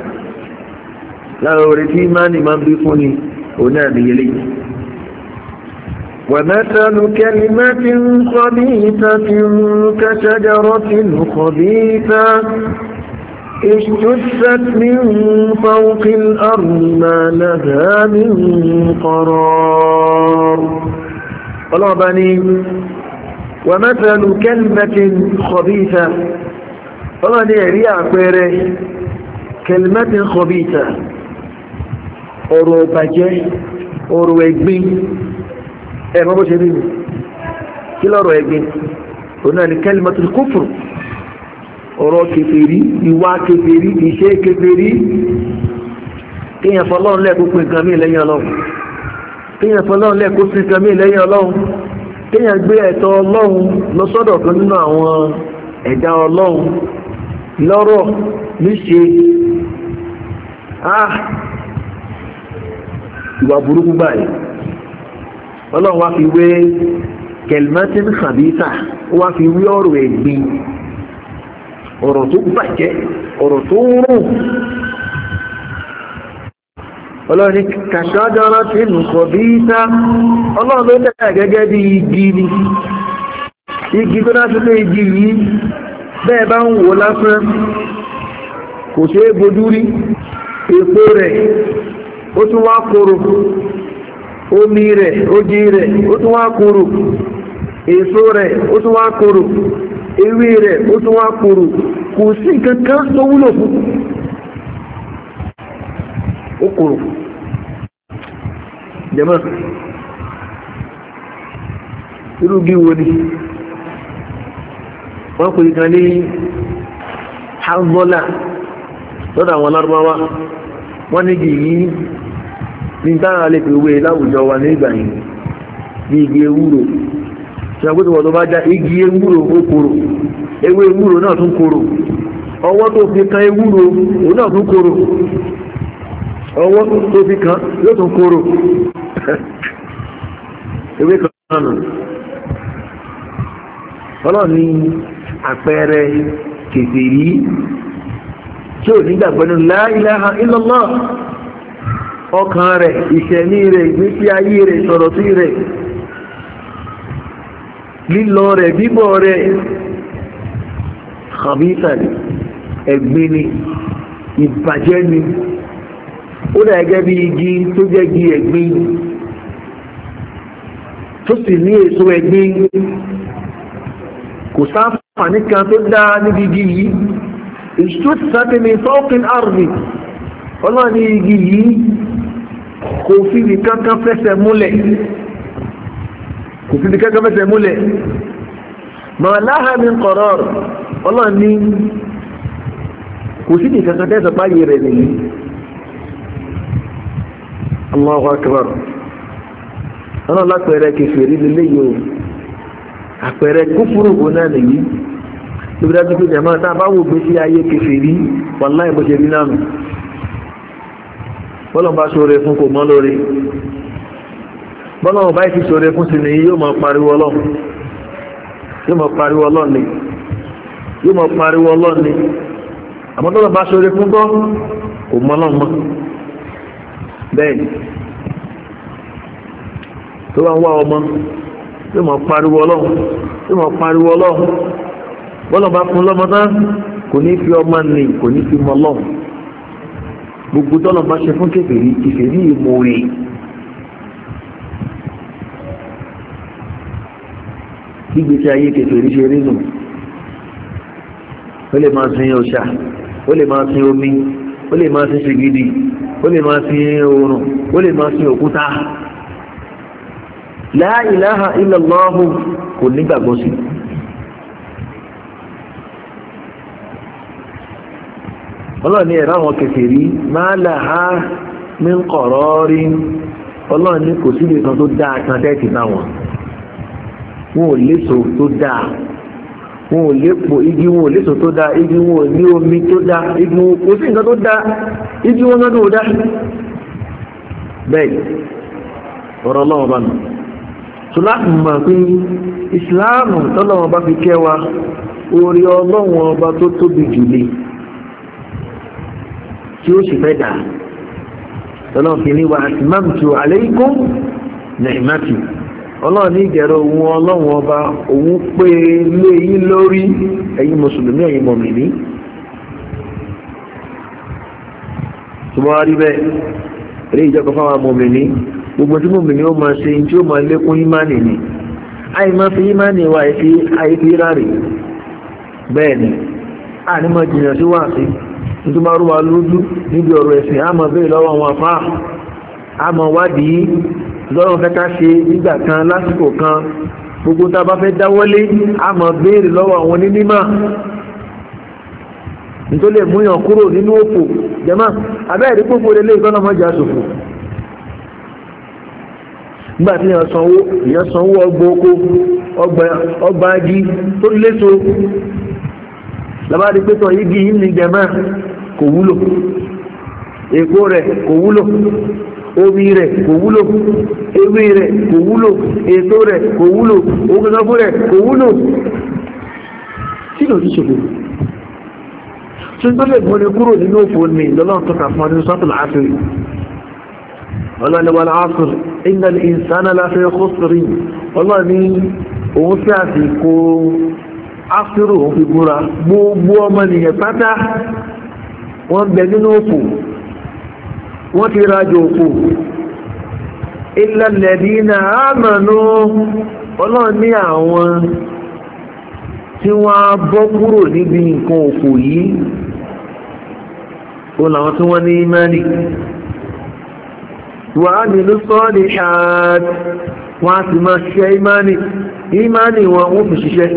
lára orí tí ìmánì máa ń bí fún ni òun náà nìyẹlẹ́ yìí ومثل كلمة خبيثة كشجرة خبيثة اجتثت من فوق الأرض ما لها من قرار الله بني ومثل كلمة خبيثة الله نعري عقيره كلمة خبيثة أوروباجي أوروبي ẹ̀mọ́ bó ṣe rí mi kí lọ́rọ̀ ẹgbẹ́ òun náà ni kalimatul kufr ọ̀rọ̀ kèfèrí ìwà kèfèrí ìṣe kèfèrí kíyàn fọlọ́run lẹ́ẹ̀kó pín nǹkan mí lẹ́yìn ọlọ́run kíyàn fọlọ́run lẹ́ẹ̀kó pín nǹkan mí lẹ́yìn ọlọ́run kíyàn gbé ẹ̀tọ́ ọlọ́run lọ sọ́dọ̀ kan nínú àwọn ẹ̀dá ọlọ́run lọ́rọ̀ níṣe ah ìwà burúkú báyìí ọlọ́run wá fi wé kẹlmẹ́tìn khabisa ó wá fi wé ọ̀rọ̀ ẹ̀gbin ọ̀rọ̀ tó bàjẹ́ ọ̀rọ̀ tó rùn ọlọ́run ní kàṣájára tí nù khabisa ọlọ́run ló dá gẹ́gẹ́ bí igi ni igi tó dá sí pé igi yìí bẹ́ẹ̀ bá ń wò lásán kò ṣe é bojú rí èpo rẹ̀ ó tún wá korò omi rẹ̀ ojí rẹ̀ ó tún wá korò èso rẹ̀ ó tún wá korò ewé rẹ̀ ó tún wá korò kò sí kankan tó wúlò fún ó korò jẹ́mọ́ irúgbí wo ni wọ́n kò ìkan ní hanzola lọ́dọ̀ àwọn Lárúbáwá wọ́n ní yìí ní dára lè fi wé láwùjọ wa ní ìgbà yìí ní igi ewúro tí a gbọ́dọ̀ wọ́n tó bá já igi ewúro ó korò ewé ewúro náà tún korò ọwọ́ tó fi kan ewúro òun náà tún korò ọwọ́ tó fi kan yóò tún korò ewé kan náà ọlọ́run ní àpẹẹrẹ kèfèrí tí ò nígbàgbọ́ nínú la ilaha illallah ọkàn rẹ̀ ìṣẹ̀mí rẹ̀ ìgbésí ayé rẹ̀ sọ̀rọ̀ sí rẹ̀ lílọ rẹ̀ bíbọ̀ rẹ̀ khabisa ni ẹ̀gbin ni ìbàjẹ́ ni ó dà gẹ́gẹ́ bí igi tó jẹ́ igi ẹ̀gbin tó sì ní èso ẹ̀gbin kò sáfàní kan tó dá níbi igi yìí ìṣútìsáté ní fọ́ọ̀kín àrùn ọlọ́ni igi yìí kò fi ní kankan fẹsẹ̀ múlẹ̀ kò fi ní kankan fẹsẹ̀ múlẹ̀ ma laha min qarar ọlọ́ni kò sí ní kankan tẹ́sọ̀ páyé rẹ̀ nìyí Allahu akbar ọlọ́lá pẹ̀rẹ̀ kèfèrí lélẹ́yìí o àpẹẹrẹ kúfúrú òun náà nìyí lóbi dájú pé jẹ̀mọ́ tá a bá wò gbé sí ayé kèfèrí wàláhì bó ṣe rí náà bọ́lọ̀ bá ṣoore fún kò mọ́ lórí bọ́lọ̀ bá ti ṣoore fún sí ni yóò máa pariwo ọlọ́run yóò máa pariwo ọlọ́run ni yóò máa pariwo ọlọ́run ni àmọ́ tọ́lọ̀ bá ṣoore fún gbọ́ kò mọ́ ọlọ́run mọ́ bẹ́ẹ̀ ni tó bá ń wá ọmọ yóò máa pariwo ọlọ́run yóò máa pariwo ọlọ́run bọ́lọ̀ bá fún lọ́mọ tán kò ní fi ọmọ nì kò ní fi mọ ọlọ́run gbogbo tọ́lọ̀ bá ṣe fún kèfèrí kèfèrí ìmòrè gbígbèsè ayé kèfèrí ṣe rí nù ó lè máa sin òòṣà ó lè máa sin omi ó lè máa sin ṣègidì ó lè máa sin oòrùn ó lè máa sin òkúta la ilaha illallah kò nígbàgbọ́ sí ọlọ́ni ẹ̀rọ àwọn kèfèrí máa laha min qararin ọlọ́ni kò sí ìkan tó dáa kan tẹ́ẹ̀tì náà wọn wọn ò léso tó dáa wọn ò lépo igi wọn ò léso tó dáa igi wọn ò ní omi tó dáa igi wọn kò sí nǹkan tó dáa igi wọn náà tó dáa bẹ́ẹ̀ ọ̀rọ̀ ọlọ́wọ́ bá nù tó láti mọ̀ pé ìsìláàmù tọ́lọ́wọ́ bá fi kẹwa orí ọlọ́wọ́ ọba tó tóbi jù lé tí ó sì fẹ́ dà tọ́lọ́wọ́ fi ní wa atmamtu alaykum ni'mati ọlọ́wọ́ ní ìjẹ̀rọ ohun ọlọ́wọ́ ọba òun pé lé yín lórí ẹ̀yin mùsùlùmí ẹ̀yin mọ̀mìnì tó bá rí bẹ́ẹ̀ eré ìjọba fáwọn mọ̀mìnì gbogbo tí mọ̀mìnì ó máa ṣe tí ó máa lékún ìmánì ni àì máa fi ìmánì wa àìfi ráre bẹ́ẹ̀ ni a ní máa jìnà sí wà sí nítorí máa rú wa lójú níbi ọ̀rọ̀ ẹ̀sìn a máa bèèrè lọ́wọ́ àwọn afá a máa wádìí lọ́rọ̀ fẹ́ ká ṣe nígbà kan lásìkò kan gbogbo tá a bá fẹ́ dáwọ́lé a máa bèèrè lọ́wọ́ àwọn onímọ̀ nítorí lè múyàn kúrò nínú òfò jẹ́mọ́ abẹ́ẹ̀rí gbogbo ilé ìtọ́nà mọ́jà ṣòfò nígbà tí èèyàn sanwó èèyàn sanwó ọgbà oko ọgbà agi tó léso labárí pẹ́tọ̀ igi yìí ní jẹ́mọ́ kò wúlò èpo rẹ̀ kò wúlò, omi rẹ̀ kò wúlò, ewé rẹ̀ kò wúlò, èso rẹ̀ kò wúlò, ogunlọ́gbọ́ rẹ̀ kò wúlò. Kí ló ti ṣòfò? Ṣé tó lè gbọ́n ní kúrò nínú òfò ní lọ́lọ́run tó kà fún ọdún suratul Asr. Ọlọ́ni wal asr innal insana lafi khusr. Ọlọ́ni òun sí àsìkò áfírò òun fi búra gbogbo ọmọ nìyẹn pátá wọ́n bẹ nínú òfò, wọ́n ti rájò òfò. Illa alladhina amanu. Ọlọ́run ní àwọn tí wọ́n bọ́ kúrò níbi nǹkan òfò yìí ó làwọn tí wọ́n ní ìmánì wa amilu salihat, wọ́n á sì máa ṣiṣẹ́ ìmánì. Ìmánì wọn wọ́n fi ṣiṣẹ́,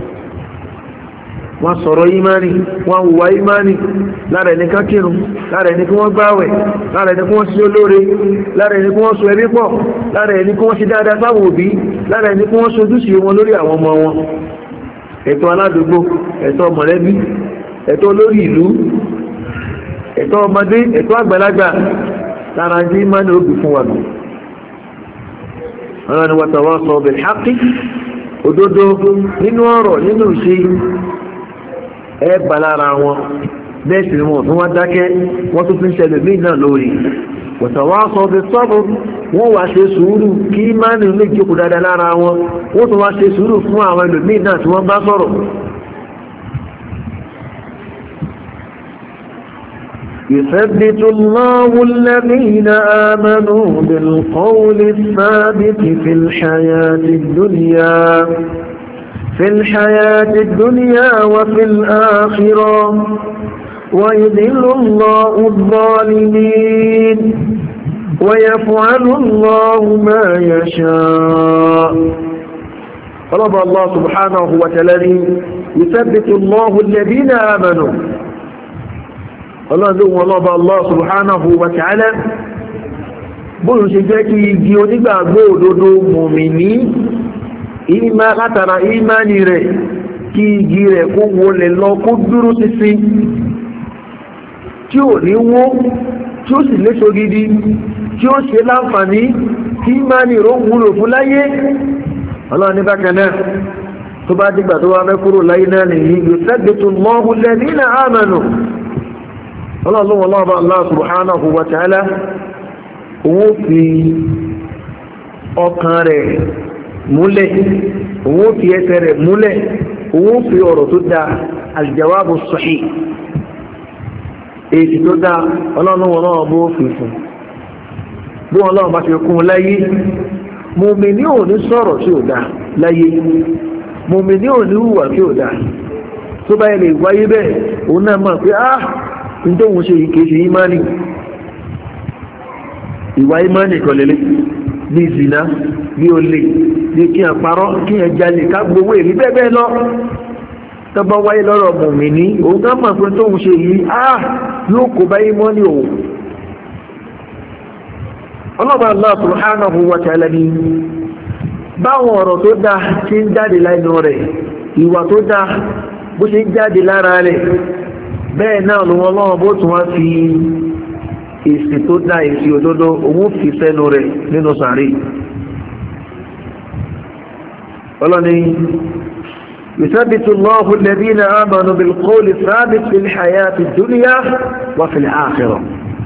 wọ́n sọ̀rọ̀ ìmánì, wọ́n hùwà ìmánì. Lára ẹni ká kírun, lára ẹni kí wọ́n gbáwẹ̀, lára ẹni kí wọ́n ṣe olóore, lára ẹni kí wọ́n so ẹbí pọ̀, lára ẹni kí wọ́n ṣe dáadáa sáwọn òbí, lára ẹni kí wọ́n ṣojúṣe wọn lórí àwọn ọmọ wọn. Ẹ̀tọ́ aládùúgbò, ẹ̀tọ́ mọ̀lẹ́bí, ẹ̀tọ́ olórí ìlú, ẹ̀tọ́ ọmọdé, ẹ̀tọ́ àgbàlagbà, lára jí ìmánì òbí fún wa nù. Ọlọ́run ni watawasaw bil haqqi, òdodo nínú ọ̀rọ̀ nínú ìṣe ẹ bà lára wọn. Bẹ́ẹ̀ sì ni wọ́n tún wá dákẹ́, wọ́n tún fi ń ṣẹlẹ̀ mí náà lórí. Watawasaw bis sabr, wọ́n wá ṣe sùúrù kí ìmánì lè jókòó dáadáa lára wọn. Wọ́n tún wá ṣe sùúrù fún àwọn ẹlòmíì náà tí wọ́n bá sọ̀rọ̀. يثبت الله الذين آمنوا بالقول الثابت في الحياة الدنيا في الحياة الدنيا وفي الآخرة ويذل الله الظالمين ويفعل الله ما يشاء. طلب الله سبحانه وتعالى يثبت الله الذين آمنوا. Ọlọ́run wọn lọ́ba Allah subhanahu wa ta'ala bóòrùn ṣe jẹ́ kí igi onígbàgbọ́ òdodo mùmìní ìmá látara ìmáni rẹ̀ kí igi rẹ̀ kó wọlé lọ kó dúró sísí tí ò ní wó, tí ó sì léso gidi, tí ó ṣe láǹfààní, tí ìmáni rẹ̀ wúlò fún láyé. Ọlọ́run ní bákan náà tó bá dìgbà tó wá fẹ́ kúrò láyé náà nìyí yuthabbitu Allahu alladhina amanu. Ọlọ́run ọlọ́ọ̀bá Allah subhanahu wa ta'ala owó fi ọkàn rẹ̀ múlẹ̀, owó fi ẹsẹ̀ rẹ̀ múlẹ̀, owó fi ọ̀rọ̀ tó dá aljawabu sahih, èsì tó dá ọlọ́run ọlọ́ọ̀bá ó fi fún. Bí ọlọ́run bá fi kún láyé, mùmínì ò ní sọ̀rọ̀ tí ò dá láyé, mùmínì ò ní hùwà tí ò dá. Tó bá yẹ lè wáyé bẹ́ẹ̀, òun náà mọ̀ pé ah nítorí òun ṣe ìkéṣe ìmáni, ìwà ìmáni kọlẹ̀lẹ̀ bí zina, bí olè, bí kí a parọ́, kí a jalè, ká gbowó èrí bẹ́ẹ̀ lọ. Tọ́bọ̀ wáyé lọ́rọ̀ mùmínì, òun ká mọ̀ pé tóun ṣe yìí ah yóò kó bá ìmáni òun. Ọlọ́run Allah subhanahu wa ta'ala ni báwọn ọ̀rọ̀ tó dá tí ń jáde lẹ́nu rẹ̀, ìwà tó dá bó ṣe ń jáde lára rẹ̀, bẹ́ẹ̀ náà ló wọ́n lọ́wọ́ bó tún wá fi èsì tó dá èsì òdodo òun fi sẹ́nu rẹ̀ nínú sàárè. Ọlọ́ni yuthabbitu Allahu alladhina amanu bil qawli thabit fil hayati dunya wa fil akhirah.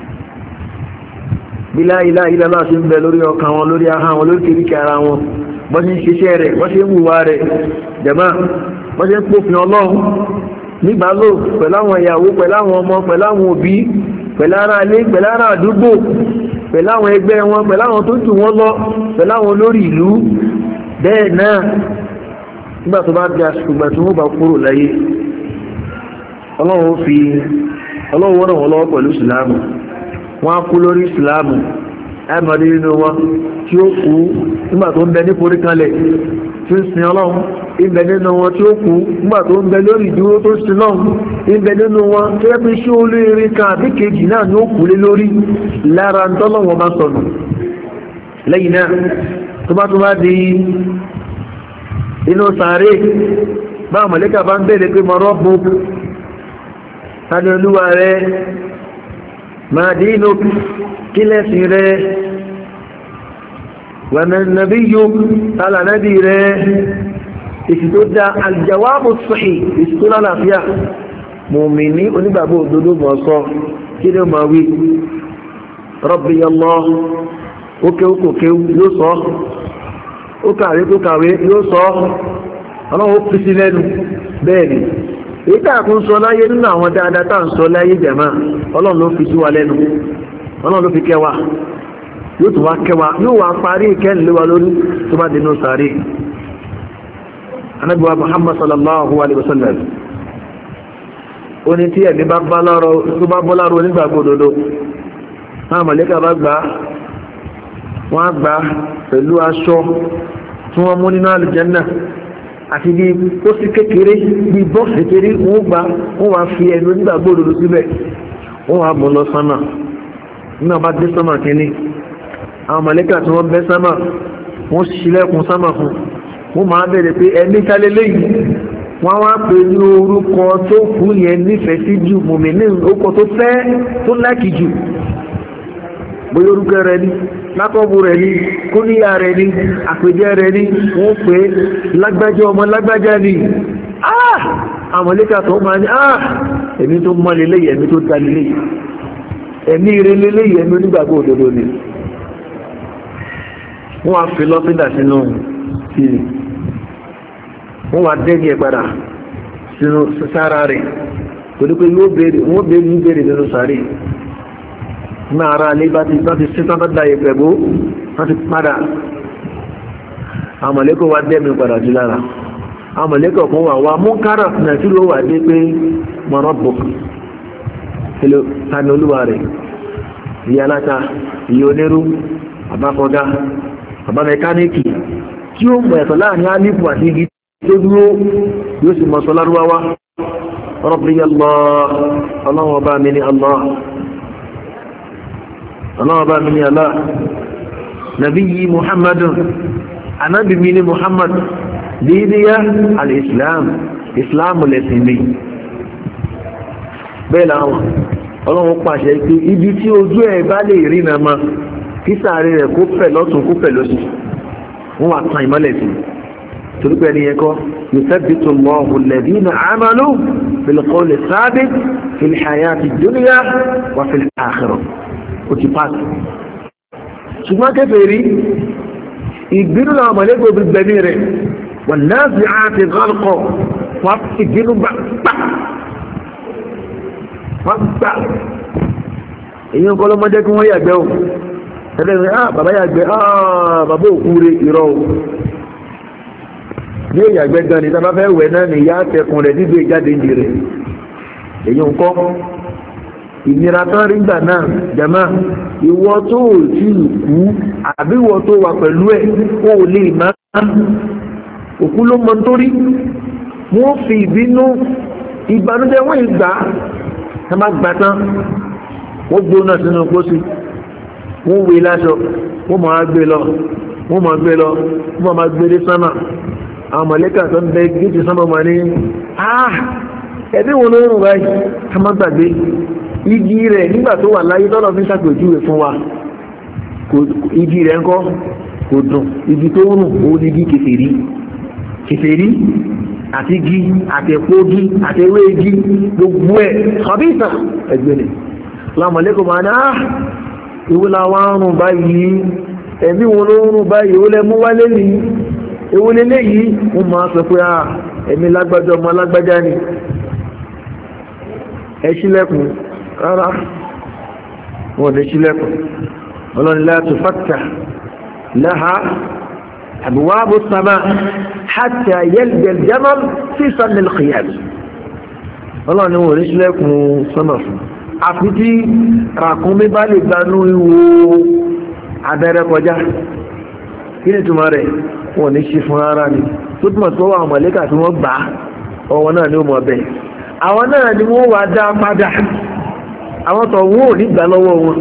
Bí la ilaha illallah ṣe ń bẹ lórí ọkàn wọn, lórí ahọ́n wọn, lórí kìríkì ara wọn, bọ́ ṣe ń ṣiṣẹ́ rẹ̀, bọ́ ṣe ń wùwà rẹ̀, jàmá, bọ́ ṣe ń pòfin Ọlọ́run nígbà lò pẹ̀láwọn ìyàwó, pẹ̀láwọn ọmọ, pẹ̀láwọn òbí, pẹ̀lára ilé, pẹ̀lára àdúgbò, pẹ̀láwọn ẹgbẹ́ wọn, pẹ̀láwọn tó jù wọ́n lọ, pẹ̀láwọn olórí ìlú. Bẹ́ẹ̀ náà nígbà tó bá bí àsìkò ìgbà tí wọ́n bá kúrò láyé, Ọlọ́run fi Ọlọ́run ràn wọ́n lọ́wọ́ pẹ̀lú ìsìláàmù, wọ́n á kú lórí ìsìláàmù. Ẹmọ̀dé nínú wọn tí ó kú nígbà tó ń bẹ ní forí kanlẹ̀ tí ń sin Ọlọ́run, ìbẹ̀ nínú wọn tí ó kú nígbà tó ń bẹ lórí ìdúró tó sin Ọlọ́run, ìbẹ̀ nínú wọn tó yẹ pé ṣé olóore kan àbí kejì náà ni ó kú lé lórí lára ń tọ́lọ́wọ́ bá sọnù. Lẹ́yìn náà tó bá tó bá di inú sàárè, bá mọ̀lẹ́kà bá ń bẹ̀rẹ̀ pé mọ̀rọ̀ bó tani olúwa rẹ̀, ma dinuk kílẹ̀ sí rẹ̀ wa man nabiyyuk tààlà nábì rẹ̀ èsì tó dá aljawabu sahih èsì tó lálàáfíà mùmìnì onígbàgbọ́ òdodo mọ̀ sọ kí ni ó máa wí rabbi Allah ó kéwú kò kéwú yóò sọ ó kàwé kò kàwé yóò sọ ọlọ́run ó fi sí lẹ́nu bẹ́ẹ̀ ni èyí tá a kún sọ láyé nínú àwọn dáadáa tá à ń sọ láyé jẹ̀mọ́ ọlọ́run ló fi sí wa lẹ́nu ọlọ́run ló fi kẹwàá yóò tún wá kẹwàá yóò wá parí ìkẹ́lẹ̀ wa lórí tó bá dínú sàárè anábíwá Muhammad sallallahu alaihi wasallam ó ní tí ẹ̀mí bá bá bọ́ láàrọ̀ onígbàgbọ́ òdodo náà mọ̀lẹ́kà bá gbà wọ́n á gbà pẹ̀lú aṣọ tí wọ́n mú nínú àlùjánnà àti bí ó sì kékeré bí bọ́ọ̀sì kékeré wọ́n gbà wọ́n wá fi ẹnu onígbàgbọ́ òdodo síbẹ̀ wọ́n wá mú lọ sánmà nínú àbá dé sánmà kínní àwọn mọ̀lẹ́kà tí wọ́n bẹ́ sánmà wọ́n ṣílẹ̀kùn sánmà fún wọ́n máa bẹ̀rẹ̀ pé ẹni kálẹ̀ lẹ́yìn wọ́n wá pè ní orúkọ tó kú yẹn nífẹ̀ẹ́ sí jù mùmínì orúkọ tó fẹ́ tó lákì jù bóyá orúkọ rẹ̀ ní lákọ̀ọ́bù rẹ̀ ní kóníyà rẹ̀ ní àpèjẹ rẹ̀ ní wọ́n pè lágbájá ọmọ lágbájá ní ah àmọ̀lẹ́kà tó máa ní ah ẹ̀mí tó mọ́ lélẹ́yìn ẹ̀mí tó ta lélẹ́yìn ẹ̀mí rẹ̀ lélẹ́yìn ẹ̀mí onígbàgbọ́ òdodo ni wọ́n wá fi lọ́fíńdà sínú sílẹ̀ wọ́n wá dẹ́gẹ̀ padà sínú sára rẹ̀ torí pé yóò béèrè wọ́n béèrè ní béèrè nínú sáré ní ara alẹ́ bá ti bá ti sí tán bá da ìpẹ̀ bó wọ́n ti padà àmọ̀lẹ́kọ̀ wá dẹ́mi padà jù lára àmọ̀lẹ́kọ̀ kan wà wá mú kára fún àti ló wà dé pé mọ̀rọ̀ bò kílò tani olúwa rẹ̀ ìyá aláta ìyá onírú àbáfọ́gá àbá mẹkáníìkì tí ó mọ̀ ẹ̀tọ̀ láàrin álífù àti igi tó dúró yóò sì mọ̀ sọ lárúwáwá Rabbi Allah ọlọ́wọ́ bá mi ní Allah ọlọ́wọ́ bá mi ní Allah nabiyyi Muhammadun anábì mi ní Muhammad dídíyá al-Islam Islam lẹ́sìn mi bẹ́ẹ̀ láwọn ọlọ́wọ́ pàṣẹ pé ibi tí ojú ẹ̀ bá lè rí na ma kí sáré rẹ̀ kó fẹ̀ lọ́tún kó fẹ̀ lọ́sì wọ́n wà tàn ìmọ́lẹ̀ sí torípé ẹni yẹn kọ́ yuthabbitu Allahu alladhina amanu bil qawli thabit fil hayati dunya wa fil akhirah ó ti pàṣẹ. ṣùgbọ́n kèfèrí ìgbínú náà mọ̀lẹ́gbẹ̀ òbí gbẹ̀mí rẹ̀ wan nazi'ati gharqa wọ́n ìgbínú gbà wọ́n gbà èyí ń kọ́ lọ́mọdé kí wọ́n yàgbẹ́ o ẹlẹ́rìn ah bàbá yàgbẹ́ ah bàbá òkú rẹ̀ ìrọ̀ ní ìyàgbẹ́ gan ni tábà fẹ́ wẹ̀ náà ni ìyá tẹkùn rẹ̀ níbi ìjáde ìdí rẹ̀ èyí ń kọ́ ìnira tán rí gbà náà jàmá ìwọ tó ò tí ì kú àbí ìwọ tó wà pẹ̀lú ẹ̀ ó lè má òkú ló mọ nítorí wọ́n fi ìbínú ìbànújẹ́ wọ́n ìgbà tá má gbà tán wọ́n gbóná sínú pósí wọ́n wé láṣọ wọ́n máa gbé lọ wọ́n máa gbé lọ wọ́n máa gbé dé sánmà àwọn mọ̀lẹ́kà tó ń bẹ gíjì sánmà máa ní ah ẹbí wọn ló rùn báyìí ká má gbàgbé igi rẹ̀ nígbà tó wà láyé tọ́lọ̀ fi ṣàpèjúwe fún wa igi rẹ̀ ńkọ́ kò dùn igi tó rùn òun ni igi kèfèrí kèfèrí àti igi àti ẹ̀pọ̀ igi àti ewé igi gbogbo ẹ̀ kọ̀bíìsà ẹgbẹ́ ni lámọ̀lẹ́kọ̀ máa ní ah ìwé làwọn àrùn báyìí ẹ̀mí wọn ló ń rùn báyìí ó lẹ mú wálé ní ewu lélẹ́ yìí wọ́n máa sọ pé à ẹ̀mí lágbájá ọmọ lágbájá ni ẹ ṣílẹ̀kùn rárá wọ́n lè ṣílẹ̀kùn ọlọ́ni la tufattah laha abwabu as-sama' hatta yalja al-jamal fi sammi al-khiyam ọlọ́ni wọ́n lè ṣílẹ̀kùn sọ́nà fún àfi tí ràkúnmí bá lè gbanú ihò abẹ́rẹ́ kọjá kí ni túmọ̀ rẹ̀ wọ́n ní ṣe fún ara ni tó túmọ̀ tó wà mọ̀lẹ́kà tí wọ́n gbà ọwọ́ náà ní ó mọ̀ bẹ́ẹ̀ àwọn náà ni wọ́n wá dá padà àwọn tó wọ́n ò ní gbà lọ́wọ́ wọn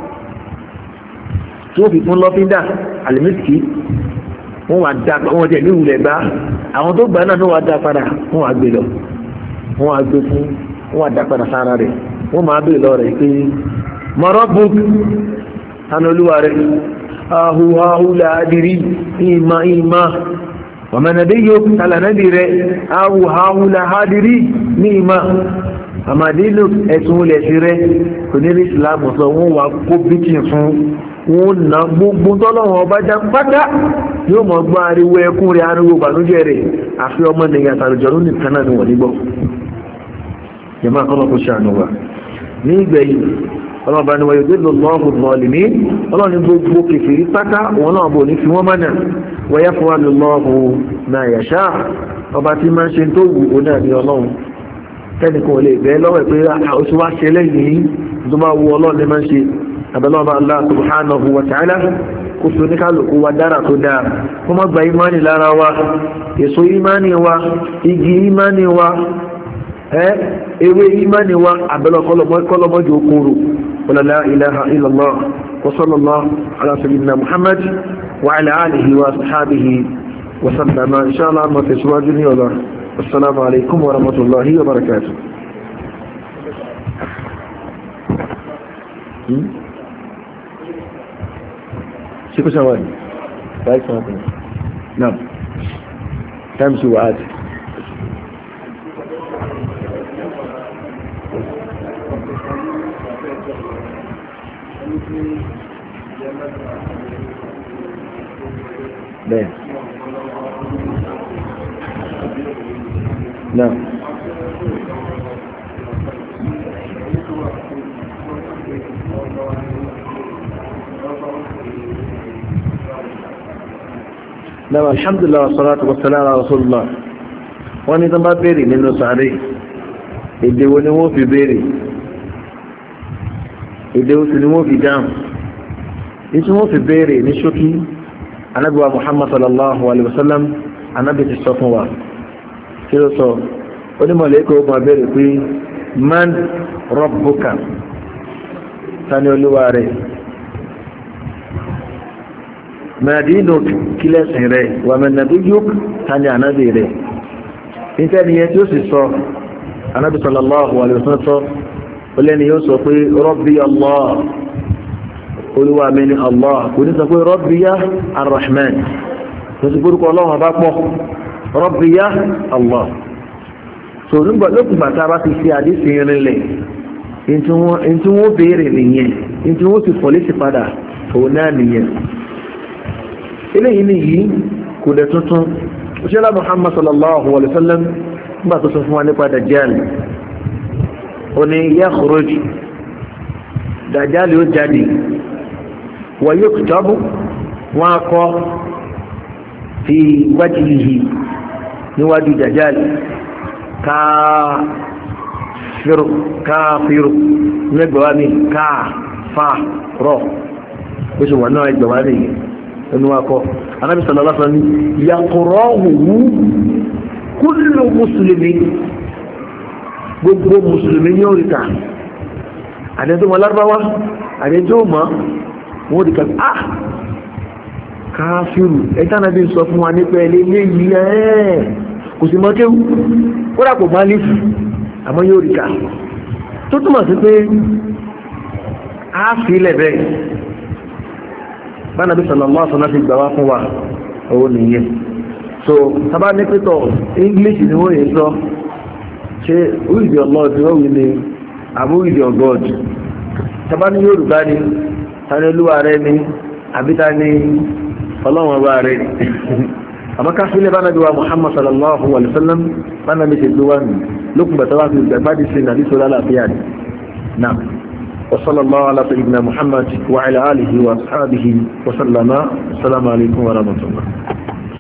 tí wọ́n fi fún lọ́fíńdà àlìmísìkì wọ́n wá dá wọ́n jẹ́ ní ìwúlẹ̀ gbá àwọn tó gbà náà ní wọ́n wá dá padà wọ́n wá gbé lọ wọ́n wá gbé fún wọ́n wá dá padà sára rẹ̀ wọ́n máa bèèrè lọ rẹ̀ pé ma rabbuk tani olúwa rẹ̀ ahu ahu la adiri ima ima wa ma nabiyyuk tala nabi rẹ̀ ahu ahu la adiri ni ima àmàdínlò ẹ̀tún ilẹ̀ sí rẹ̀ kò ní rí ìsìlámù sọ wọ́n wà kó bíkì fún wọn na gbogbo tọ́lọ́wọ́ ọba já pátá yóò mọ̀ gbọ́ ariwo ẹkún rẹ̀ ariwo bànújẹ́ rẹ̀ àfi ọmọ nìyàn tàrùjọ́rú nìkan náà ni wọ́n nígbọ́ jẹ́mọ́ akọ́lọ́kọ́ ṣàánú wa ní ìgbẹ̀yìn ọlọ́ba ni wọ́n yóò dé lọ́wọ́ mọ̀lìmí ọlọ́ni gbogbo kèfèrí pátá wọn náà bò ní fi wọ́n mọ́nà wọ́n yá fún wa lọ́wọ́ náà yàṣá ọba tí máa ń ṣe tó wù ó náà ní ọlọ́run tẹ́nìkan lè bẹ́ẹ̀ lọ́wọ́ pé oṣù wá ṣe lẹ́yìn tó máa wù ọlọ́run ní máa ń ṣe àbẹ̀lọ́ba Allah subhanahu wa ta'ala kó so ní kálùkù wa dára tó dáa kó má gba ìmánì lára wa èso ìmánì wa igi ìmánì wa ewé ìmánì wa àbẹ̀lọ́kọlọmọ́jọ okòrò la ilaha illallah wa sallallahu ala sayyidina Muhammad wa ala alihi wa sahbihi wa sallama inshallah ma tẹ̀síwájú ní ọ̀la assalamu alaikum wa rahmatullahi wa barakatuh. شكو ثواني باي ثواني نعم تمشي وعاد باين نعم náà alhamdulillah wassalatu wassalamu ala rasulullah wọ́n ní tán bá bèèrè nínú sàárè èdè wo ni wọ́n fi bèèrè èdè wo sì ni wọ́n fi dáhùn ní tí wọ́n fi bèèrè ní ṣókí ànábì wa muhammad sallallahu alaihi wasallam ànábì ti sọ fún wa kí ló sọ onímọ̀lẹ́kọ̀ọ́ ó máa bèèrè pé man rabbuka tani olúwa rẹ̀ mẹ́dínú kílẹ̀sìn rẹ̀ wà mẹ́nàbí yóò tani ànábì rẹ̀ nítẹ́ni yẹn tí ó sì sọ ànábì sallallahu alaihi wasallam olẹ́ni yóò sọ pé rabbi Allah olúwa mi ni Allah kò ní sọ pé rabbi ya ar-rahman tó sì gbórúkọ ọlọ́run bá pọ̀ rabbi ya Allah so nígbà lókùnbà tá a bá ti fi àdísì rinlẹ̀ in tí wọ́n béèrè nìyẹn in tí wọ́n sì fọ̀ létí padà òun náà nìyẹn eléyìí ni yìí kò dẹ̀ tuntun òṣèlá Muhammad sallallahu alaihi wasallam nígbà tó sọ fún wa nípa Dajjal ó ní yakhruj Dajjal yóò jáde wa yuktabu wọn akọ fi wajhihi níwájú Dajjal káfíru káfíru nígbàwá mi káfárọ̀ ó sì wà náà ìgbàwá nìyí ẹnu akọ anábi sallallahu alaihi wasallam yaqra'uhu kullu mùsùlùmí gbogbo mùsùlùmí ní oríta àdẹ́tọ́ wọn lárúbáwá àdẹ́tọ́ mọ́ wọ́n dìkà ah káfíru ẹ̀ta náà bí sọ fún wa nípa ẹlẹ́ ilé yìí ẹ̀ kò sí mọ́kéwú kódà kò máa lífù àmọ́ yóò ríkà tó túnmọ̀ sí pé a fi ilẹ̀ bẹ́ẹ̀ bá nàbí sallallahu alaihi wasallam ti gbà wá fún wa owó nìyẹn so sábà ní pẹ́tọ̀ English ni wọ́n yẹ sọ ṣe who is your Lord wọ́n wí ni àbú who is your God sábà ní Yorùbá ni tani olúwa rẹ ni àbíta ni ọlọ́wọ́n bá rẹ àmọ́ ká sílẹ̀ bá nàbí wa Muhammad sallallahu alaihi wasallam bá nàbí ṣe tó wá ní lókùn bàtà wá fi gbàgbádìí sí nàbí sọlá láàfíà ni náà وصلى الله على سيدنا محمد وعلى آله وأصحابه وسلم السلام عليكم ورحمة الله